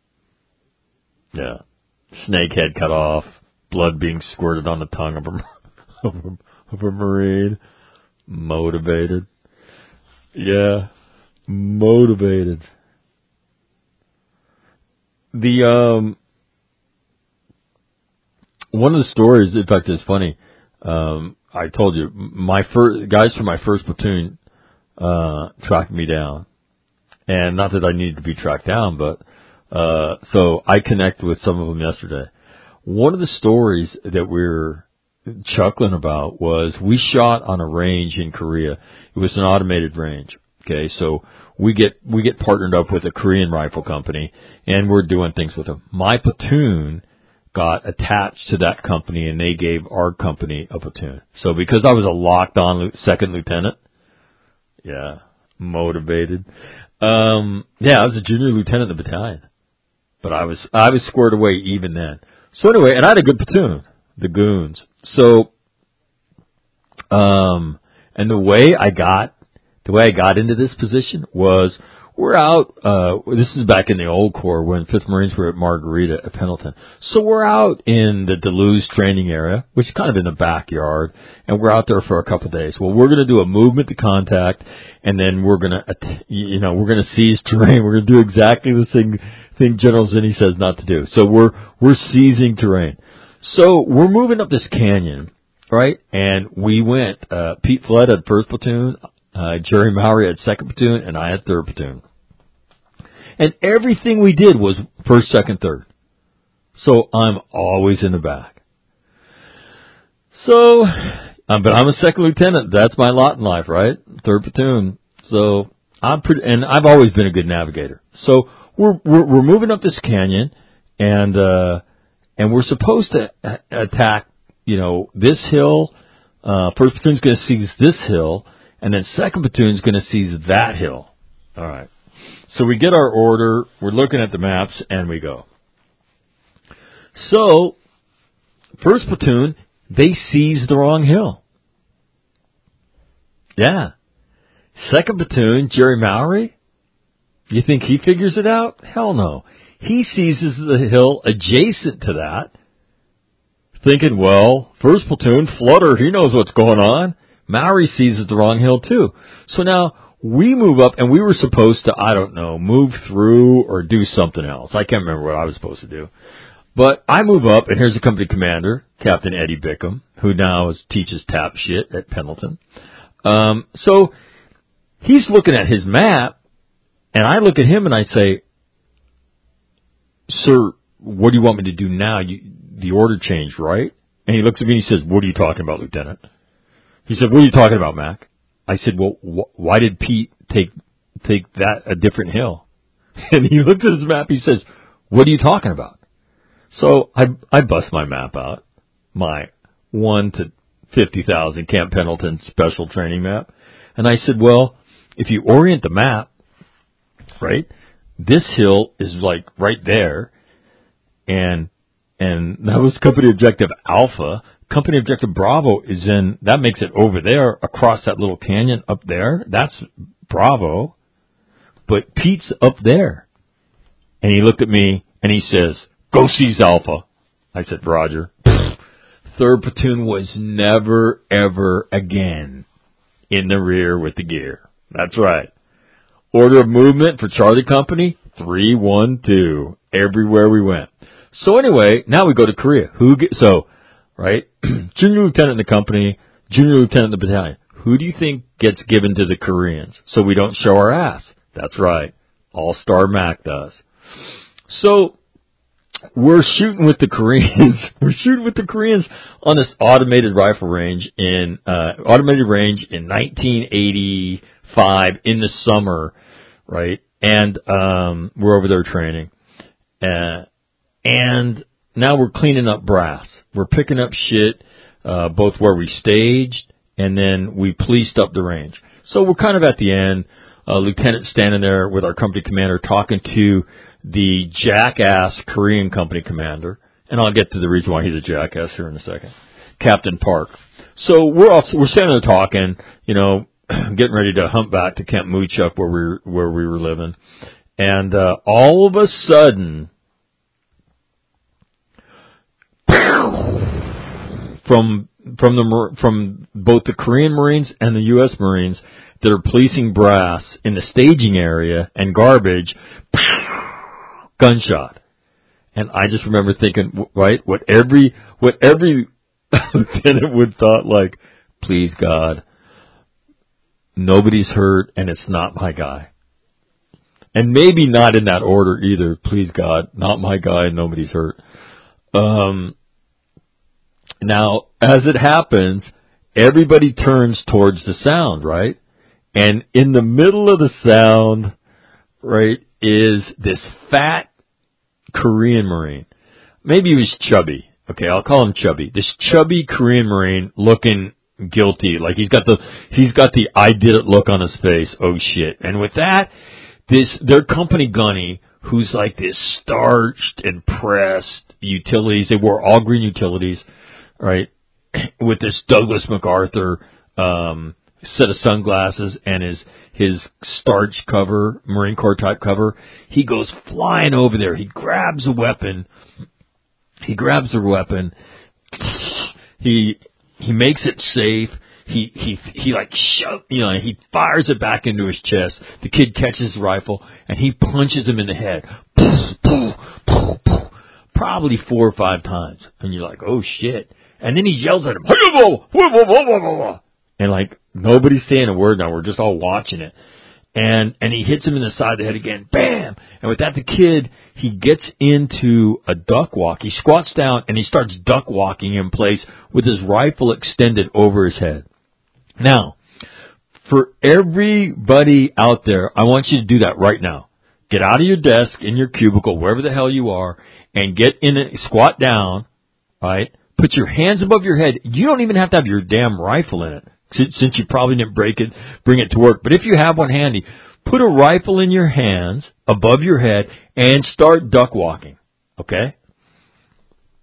Yeah, snake head cut off, blood being squirted on the tongue of a Marine. Motivated. Yeah, motivated. One of the stories, in fact, is funny. I told you, guys from my first platoon tracked me down. And not that I needed to be tracked down, but so I connected with some of them yesterday. One of the stories that we're chuckling about was we shot on a range in Korea. It was an automated range. Okay, so we get partnered up with a Korean rifle company, and we're doing things with them. My platoon got attached to that company, and they gave our company a platoon. So because I was a locked-on second lieutenant, yeah, motivated. I was a junior lieutenant in the battalion, but I was squared away even then. So anyway, and I had a good platoon, the Goons. So, and the way I got into this position was we're out. This is back in the old Corps when 5th Marines were at Margarita at Pendleton. So we're out in the Duluth training area, which is kind of in the backyard, and we're out there for a couple of days. Well, we're going to do a movement to contact, and then we're going to seize terrain. We're going to do exactly the thing General Zinni says not to do. So we're seizing terrain. So we're moving up this canyon, right? And we went. Pete Flood had 1st platoon. Jerry Mowry had 2nd platoon, and I had 3rd platoon. And everything we did was 1st, 2nd, 3rd. So I'm always in the back. So, but I'm a 2nd lieutenant. That's my lot in life, right? 3rd platoon. So and I've always been a good navigator. So we're moving up this canyon, and we're supposed to attack, this hill. 1st platoon's going to seize this hill. And then 2nd platoon is going to seize that hill. All right. So we get our order. We're looking at the maps, and we go. So, 1st Platoon, they seized the wrong hill. Yeah. 2nd Platoon, Jerry Mowry, you think he figures it out? Hell no. He seizes the hill adjacent to that, thinking, well, 1st Platoon, Flutter, he knows what's going on. Mowry seizes the wrong hill too. So now we move up, and we were supposed to, I don't know, move through or do something else. I can't remember what I was supposed to do. But I move up, and here's the company commander, Captain Eddie Bickham, who now teaches tap shit at Pendleton. So he's looking at his map, and I look at him and I say, sir, what do you want me to do now? The order changed, right? And he looks at me and he says, what are you talking about, Lieutenant? He said, what are you talking about, Mac? I said, well, why did Pete take that a different hill? And he looked at his map. He says, what are you talking about? So I bust my map out, my 1 to 50,000 Camp Pendleton special training map. And I said, well, if you orient the map, right, this hill is like right there. And that was Company Objective Alpha. Company Objective Bravo is that makes it over there across that little canyon up there. That's Bravo. But Pete's up there. And he looked at me and he says, go seize Alpha. I said, Roger. 3rd Platoon was never, ever again in the rear with the gear. That's right. Order of movement for Charlie Company, 3-1-2, everywhere we went. So anyway, now we go to Korea. Right? Junior lieutenant in the company, junior lieutenant in the battalion. Who do you think gets given to the Koreans so we don't show our ass? That's right. All-Star Mac does. So we're shooting with the Koreans. We're shooting with the Koreans on this automated rifle range in 1985 in the summer, right? And we're over there training. And now we're cleaning up brass. We're picking up shit, both where we staged and then we policed up the range. So we're kind of at the end. Lieutenant standing there with our company commander talking to the jackass Korean company commander. And I'll get to the reason why he's a jackass here in a second. Captain Park. So we're standing there talking, getting ready to hump back to Camp Moochup where we were living. And, all of a sudden, from both the Korean Marines and the U.S. Marines that are policing brass in the staging area and garbage, gunshot. And I just remember thinking, right, what every lieutenant would thought, like, please God, nobody's hurt and it's not my guy. And maybe not in that order either. Please God, not my guy and nobody's hurt. Now, as it happens, everybody turns towards the sound, right? And in the middle of the sound, right, is this fat Korean Marine. Maybe he was chubby. Okay, I'll call him chubby. This chubby Korean Marine looking guilty. Like he's got the I did it look on his face. Oh shit. And with that, their company gunny, who's like this starched and pressed utilities. They wore all green utilities, right? With this Douglas MacArthur set of sunglasses and his starch cover, Marine Corps type cover. He goes flying over there. He grabs the weapon. He makes it safe. He like shove, he fires it back into his chest. The kid catches the rifle and he punches him in the head. Probably 4 or 5 times. And you're like, oh shit. And then he yells at him. And like, nobody's saying a word now. We're just all watching it. And he hits him in the side of the head again. Bam! And with that, the kid, he gets into a duck walk. He squats down and he starts duck walking in place with his rifle extended over his head. Now, for everybody out there, I want you to do that right now. Get out of your desk, in your cubicle, wherever the hell you are, and get in it, squat down, right? Put your hands above your head. You don't even have to have your damn rifle in it, since you probably didn't bring it to work. But if you have one handy, put a rifle in your hands above your head and start duck walking, okay?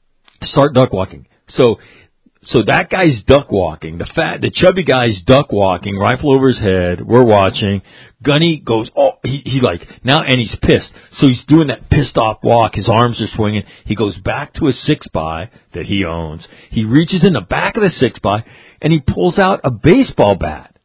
start duck walking. So that guy's duck walking. The chubby guy's duck walking, rifle over his head. We're watching. Gunny goes, he like, now, and he's pissed. So he's doing that pissed off walk. His arms are swinging. He goes back to a 6x that he owns. He reaches in the back of the 6x and he pulls out a baseball bat.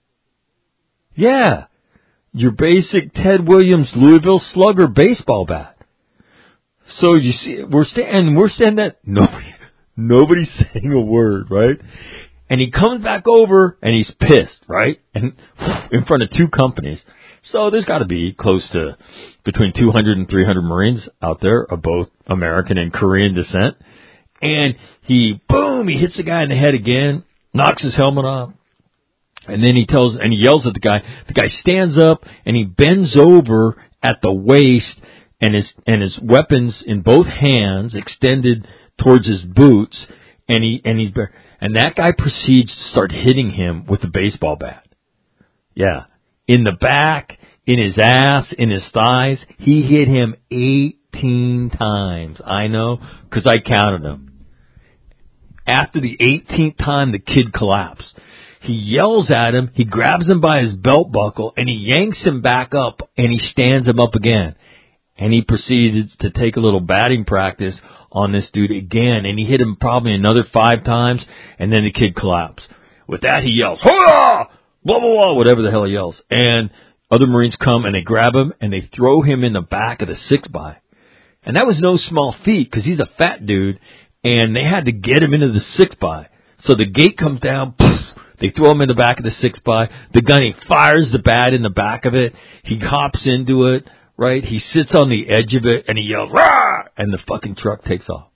Yeah. Your basic Ted Williams Louisville Slugger baseball bat. So you see, we're standing that, nobody's saying a word, right? And he comes back over and he's pissed, right? And in front of two companies. So there's got to be close to between 200 and 300 Marines out there of both American and Korean descent. And he hits the guy in the head again, knocks his helmet off. And then he yells at the guy. The guy stands up and he bends over at the waist and his weapons in both hands extended towards his boots, and that guy proceeds to start hitting him with a baseball bat. Yeah. In the back, in his ass, in his thighs. He hit him 18 times. I know, because I counted them. After the 18th time, the kid collapsed. He yells at him, he grabs him by his belt buckle, and he yanks him back up, and he stands him up again. And he proceeds to take a little batting practice on this dude again, and he hit him probably another 5 times, and then the kid collapsed. With that, he yells, "Hurrah! Blah, blah, blah," whatever the hell he yells. And other Marines come, and they grab him, and they throw him in the back of the 6x. And that was no small feat, because he's a fat dude, and they had to get him into the 6x. So the gate comes down, poof, they throw him in the back of the 6x. The gunny fires the bat in the back of it. He hops into it. Right? He sits on the edge of it and he yells, "Rah!" And the fucking truck takes off.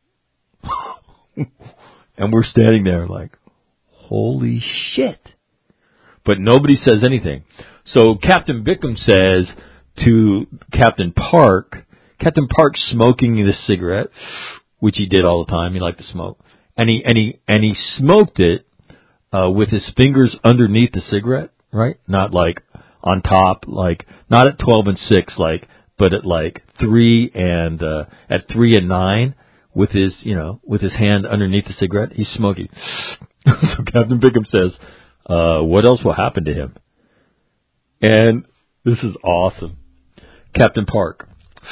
And we're standing there like, holy shit. But nobody says anything. So Captain Bickham says to Captain Park smoking this cigarette, which he did all the time. He liked to smoke. And he smoked it, with his fingers underneath the cigarette, right? Not like on top, like not at 12 and 6, like, but at like 3 and 9 with his hand underneath the cigarette. He's smoking. So Captain Bickham says, what else will happen to him? And this is awesome. Captain Park,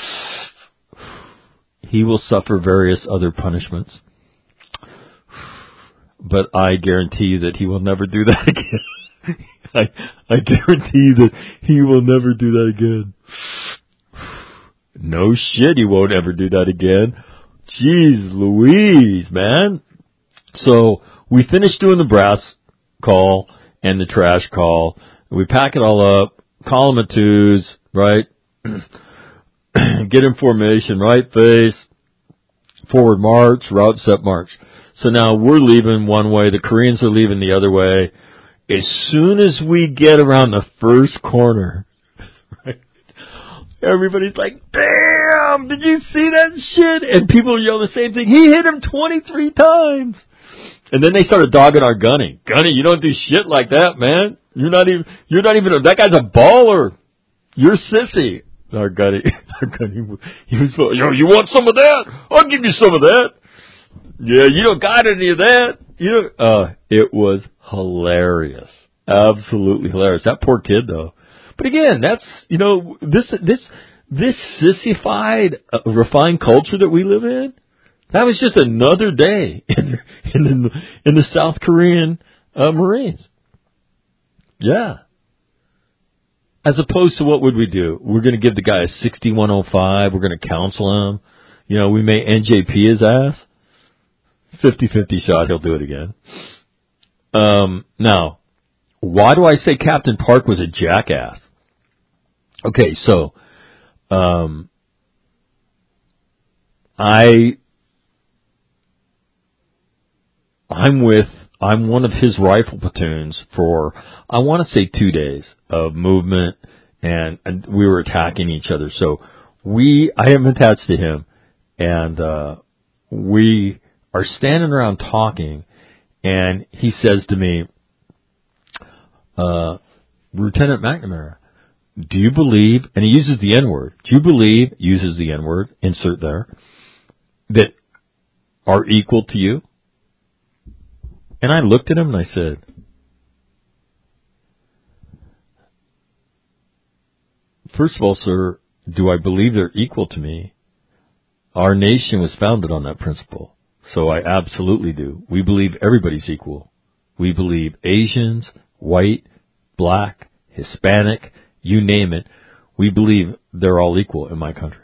he will suffer various other punishments, but I guarantee you that he will never do that again. I guarantee that he will never do that again. No shit, he won't ever do that again. Jeez Louise, man. So we finished doing the brass call and the trash call. We pack it all up, column of twos, right? Get in formation, right face, forward march, route set march. So now we're leaving one way, the Koreans are leaving the other way. As soon as we get around the first corner, right, everybody's like, damn, did you see that shit? And people yell the same thing. He hit him 23 times. And then they started dogging our Gunny. Gunny, you don't do shit like that, man. You're not even, that guy's a baller. You're sissy. Our Gunny, he was, yo, you want some of that? I'll give you some of that. Yeah, you don't got any of that. It was hilarious. Absolutely hilarious. That poor kid, though. But again, that's, this sissified, refined culture that we live in, that was just another day in the South Korean Marines. Yeah. As opposed to what would we do? We're going to give the guy a 6105. We're going to counsel him. We may NJP his ass. 50-50 shot, he'll do it again. Now, why do I say Captain Park was a jackass? Okay, so, I'm one of his rifle platoons for, I want to say 2 days of movement, and we were attacking each other. So I am attached to him, and, we are standing around talking, and he says to me, Lieutenant McNamara, do you believe, and he uses the N-word, uses the N-word, insert there, that are equal to you? And I looked at him and I said, first of all, sir, do I believe they're equal to me? Our nation was founded on that principle. So I absolutely do. We believe everybody's equal. We believe Asians, white, black, Hispanic, you name it. We believe they're all equal in my country.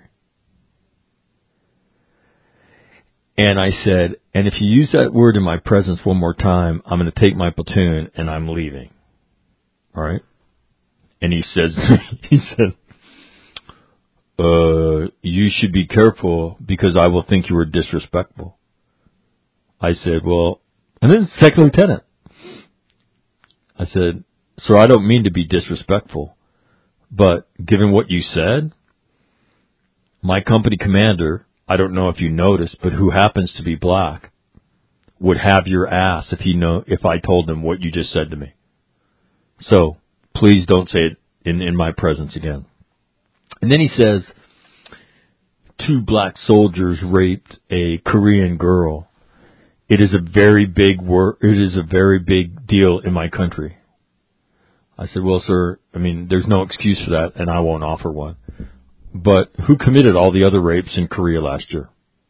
And I said, and if you use that word in my presence one more time, I'm going to take my platoon and I'm leaving. All right? And he said, you should be careful because I will think you were disrespectful. I said, well, and then second lieutenant. I said, sir, I don't mean to be disrespectful, but given what you said, my company commander, I don't know if you noticed, but who happens to be black, would have your ass if I told him what you just said to me. So please don't say it in my presence again. And then he says, 2 black soldiers raped a Korean girl. It is a very big it is a very big deal in my country. I said, well, sir, I mean, there's no excuse for that, and I won't offer one. But who committed all the other rapes in Korea last year?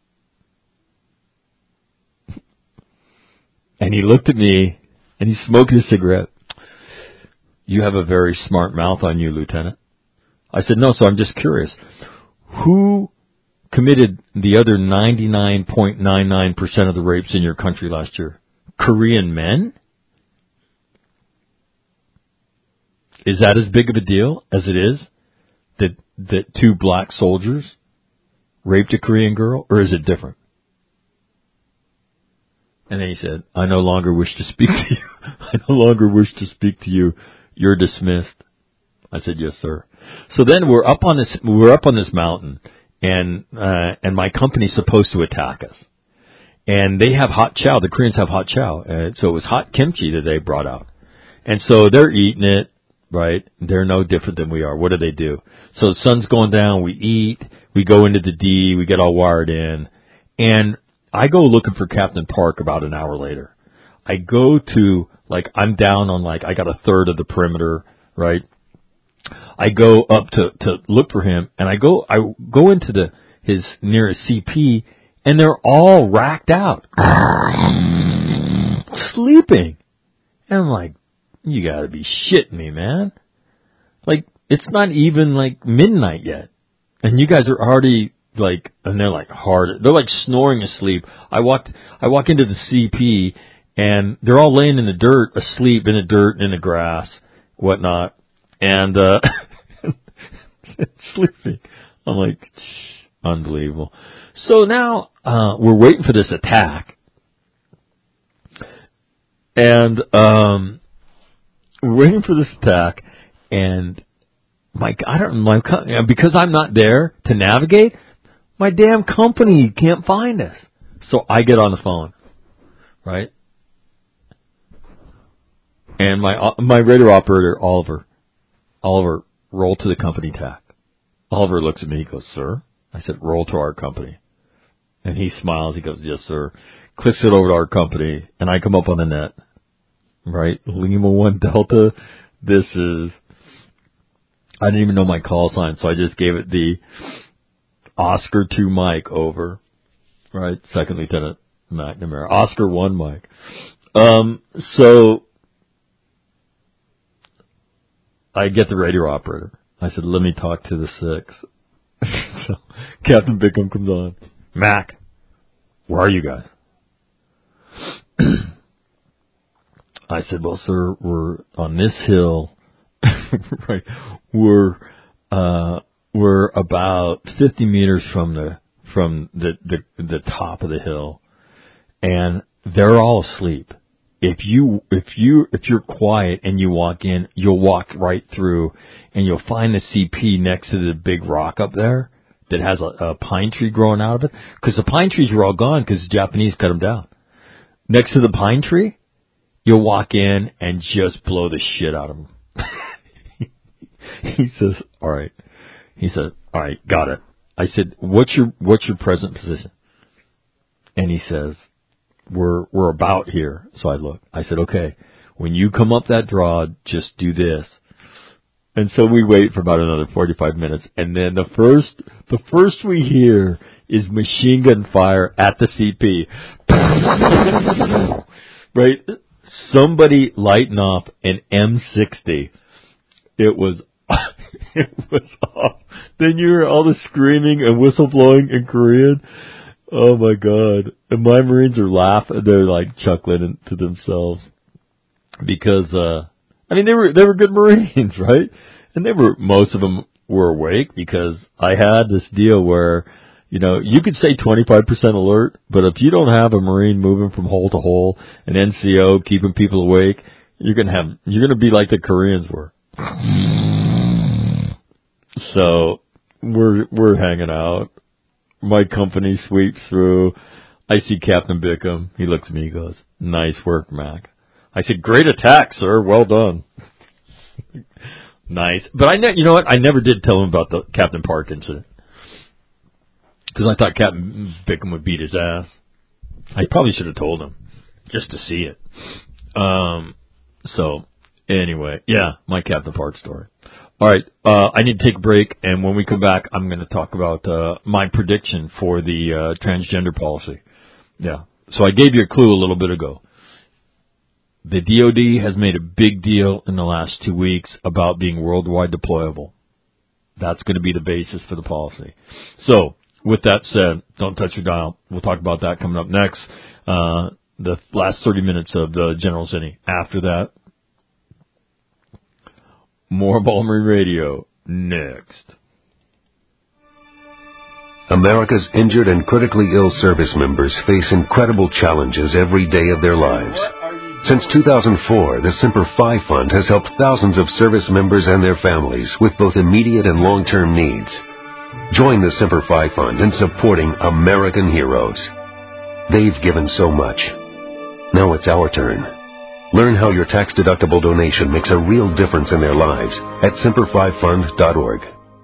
And he looked at me, and he smoked his cigarette. You have a very smart mouth on you, Lieutenant. I said, no, so I'm just curious. Who committed the other 99.99% of the rapes in your country last year? Korean men? Is that as big of a deal as it is that 2 black soldiers raped a Korean girl, or is it different? And then he said, I no longer wish to speak to you. I no longer wish to speak to you. You're dismissed. I said, yes, sir. So then we're up on this mountain, and my company's supposed to attack us. And they have hot chow. The Koreans have hot chow. So it was hot kimchi that they brought out. And so they're eating it, right? They're no different than we are. What do? So the sun's going down, we eat, we go into the D, we get all wired in, and I go looking for Captain Park about an hour later. I go to, I'm down on, I got a third of the perimeter, right? I go up to look for him, and I go into his nearest CP, and they're all racked out, sleeping. And I'm like, you gotta be shitting me, man. It's not even, midnight yet. And you guys are already, and they're, hard. They're, snoring asleep. I walk into the CP, and they're all laying in the dirt, asleep in the dirt, in the grass, whatnot. And, sleeping. I'm like, unbelievable. So now, we're waiting for this attack. And, we're waiting for this attack, and because I'm not there to navigate, my damn company can't find us. So I get on the phone, right? And my radar operator, Oliver, roll to the company TAC. Oliver looks at me, he goes, sir? I said, roll to our company. And he smiles, he goes, yes, sir. Clicks it over to our company, and I come up on the net. Right? Lima 1 Delta, this is, I didn't even know my call sign, so I just gave it the Oscar 2 Mike over. Right? Second Lieutenant McNamara. Oscar 1 Mike. So, I get the radio operator. I said, let me talk to the 6. So, Captain Bickham comes on. Mac, where are you guys? I said, well, sir, we're on this hill, right? We're about 50 meters from the top of the hill, and they're all asleep. If you're quiet and you walk in, you'll walk right through, and you'll find the CP next to the big rock up there that has a pine tree growing out of it, because the pine trees were all gone because the Japanese cut them down. Next to the pine tree, you'll walk in and just blow the shit out of him. He says, all right. He said, all right, got it. I said, what's your present position? And he says, we're about here. So I look. I said, okay, when you come up that draw, just do this. And so we wait for about another 45 minutes. And then the first we hear is machine gun fire at the CP. Right? Somebody lighting off an M60. It was off. Then you hear all the screaming and whistle blowing in Korean. Oh my God. And my Marines are laughing. They're like chuckling to themselves because, they were good Marines, right? And most of them were awake because I had this deal where, you could say 25% alert, but if you don't have a Marine moving from hole to hole, an NCO keeping people awake, you're going to be like the Koreans were. So we're hanging out. My company sweeps through. I see Captain Bickham. He looks at me. He goes, "Nice work, Mac." I said, "Great attack, sir. Well done." Nice. But I never did tell him about the Captain Park incident because I thought Captain Bickham would beat his ass. I probably should have told him just to see it. So anyway, yeah, my Captain Park story. All right, I need to take a break, and when we come back, I'm going to talk about my prediction for the transgender policy. Yeah, so I gave you a clue a little bit ago. The DOD has made a big deal in the last 2 weeks about being worldwide deployable. That's going to be the basis for the policy. So, with that said, don't touch your dial. We'll talk about that coming up next. The last 30 minutes of the General Zinni. After that, more Ball Marine Radio next. America's injured and critically ill service members face incredible challenges every day of their lives. Since 2004, the Semper Fi Fund has helped thousands of service members and their families with both immediate and long-term needs. Join the Semper Fi Fund in supporting American heroes. They've given so much. Now it's our turn. Learn how your tax-deductible donation makes a real difference in their lives at SemperFiFund.org.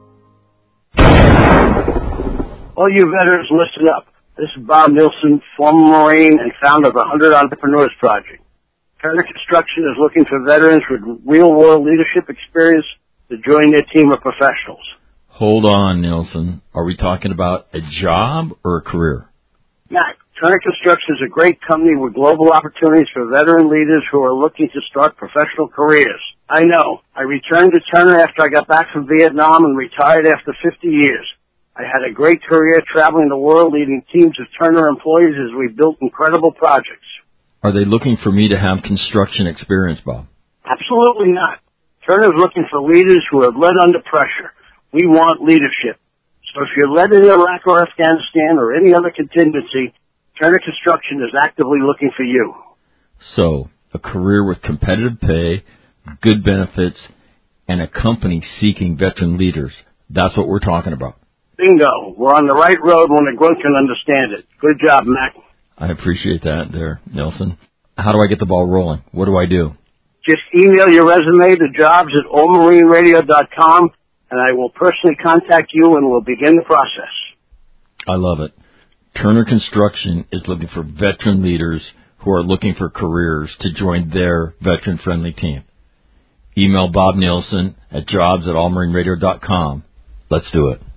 All you veterans, listen up. This is Bob Nilsson, former Marine and founder of the 100 Entrepreneurs Project. Turner Construction is looking for veterans with real-world leadership experience to join their team of professionals. Hold on, Nilsson. Are we talking about a job or a career? Matt, Turner Construction is a great company with global opportunities for veteran leaders who are looking to start professional careers. I know. I returned to Turner after I got back from Vietnam and retired after 50 years. I had a great career traveling the world leading teams of Turner employees as we built incredible projects. Are they looking for me to have construction experience, Bob? Absolutely not. Turner is looking for leaders who have led under pressure. We want leadership. So if you're led in Iraq or Afghanistan or any other contingency, Turner Construction is actively looking for you. So, a career with competitive pay, good benefits, and a company seeking veteran leaders. That's what we're talking about. Bingo. We're on the right road when the grunt can understand it. Good job, Mac. I appreciate that there, Nelson. How do I get the ball rolling? What do I do? Just email your resume to jobs@allmarineradio.com, and I will personally contact you and we'll begin the process. I love it. Turner Construction is looking for veteran leaders who are looking for careers to join their veteran-friendly team. Email Bob Nielsen at jobs@allmarineradio.com. Let's do it.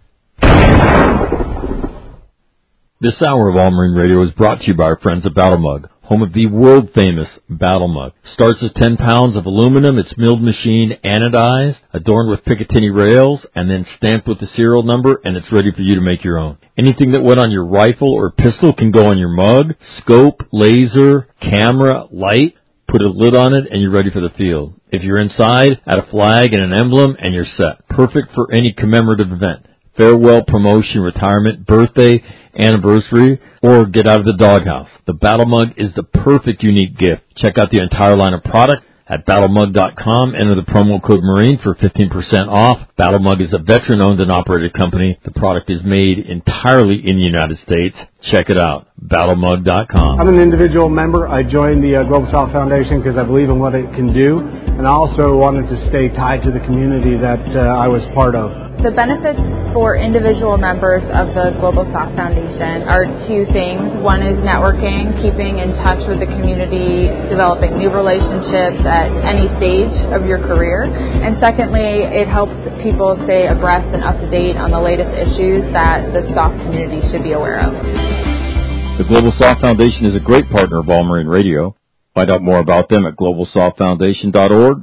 This hour of All Marine Radio is brought to you by our friends at Battle Mug, home of the world-famous Battle Mug. Starts as 10 pounds of aluminum. It's milled machine, anodized, adorned with Picatinny rails, and then stamped with the serial number, and it's ready for you to make your own. Anything that went on your rifle or pistol can go on your mug. Scope, laser, camera, light. Put a lid on it, and you're ready for the field. If you're inside, add a flag and an emblem, and you're set. Perfect for any commemorative event. Farewell, promotion, retirement, birthday, anniversary, or get out of the doghouse. The Battle Mug is the perfect unique gift. Check out the entire line of product at battlemug.com. Enter the promo code MARINE for 15% off. Battle Mug is a veteran-owned and operated company. The product is made entirely in the United States. Check it out, battlemug.com. I'm an individual member. I joined the Global South Foundation because I believe in what it can do, and I also wanted to stay tied to the community that I was part of. The benefits for individual members of the Global South Foundation are two things. One is networking, keeping in touch with the community, developing new relationships at any stage of your career. And secondly, it helps people stay abreast and up to date on the latest issues that the SOF community should be aware of. The Global South Foundation is a great partner of All Marine Radio. Find out more about them at globalsouthfoundation.org/Marine.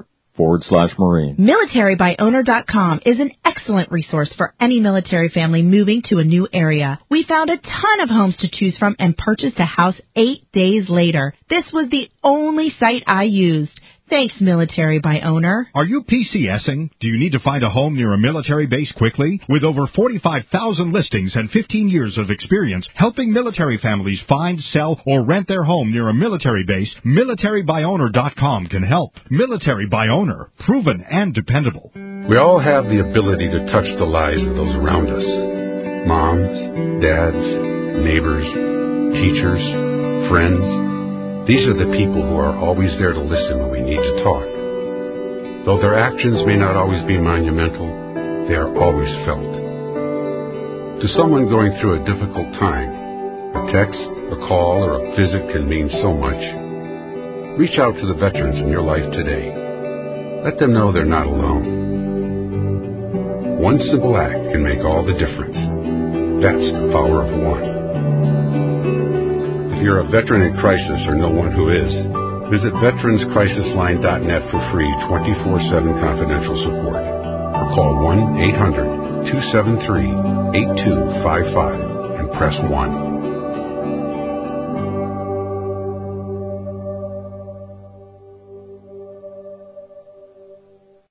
MilitaryByOwner.com is an excellent resource for any military family moving to a new area. We found a ton of homes to choose from and purchased a house 8 days later. This was the only site I used. Thanks, Military by Owner. Are you PCSing? Do you need to find a home near a military base quickly? With over 45,000 listings and 15 years of experience helping military families find, sell, or rent their home near a military base, MilitaryByOwner.com can help. Military by Owner, proven and dependable. We all have the ability to touch the lives of those around us. Moms, dads, neighbors, teachers, friends. These are the people who are always there to listen when we need to talk. Though their actions may not always be monumental, they are always felt. To someone going through a difficult time, a text, a call, or a visit can mean so much. Reach out to the veterans in your life today. Let them know they're not alone. One simple act can make all the difference. That's the power of one. If you're a veteran in crisis or know one who is, visit veteranscrisisline.net for free 24/7 confidential support or call 1-800-273-8255 and press 1.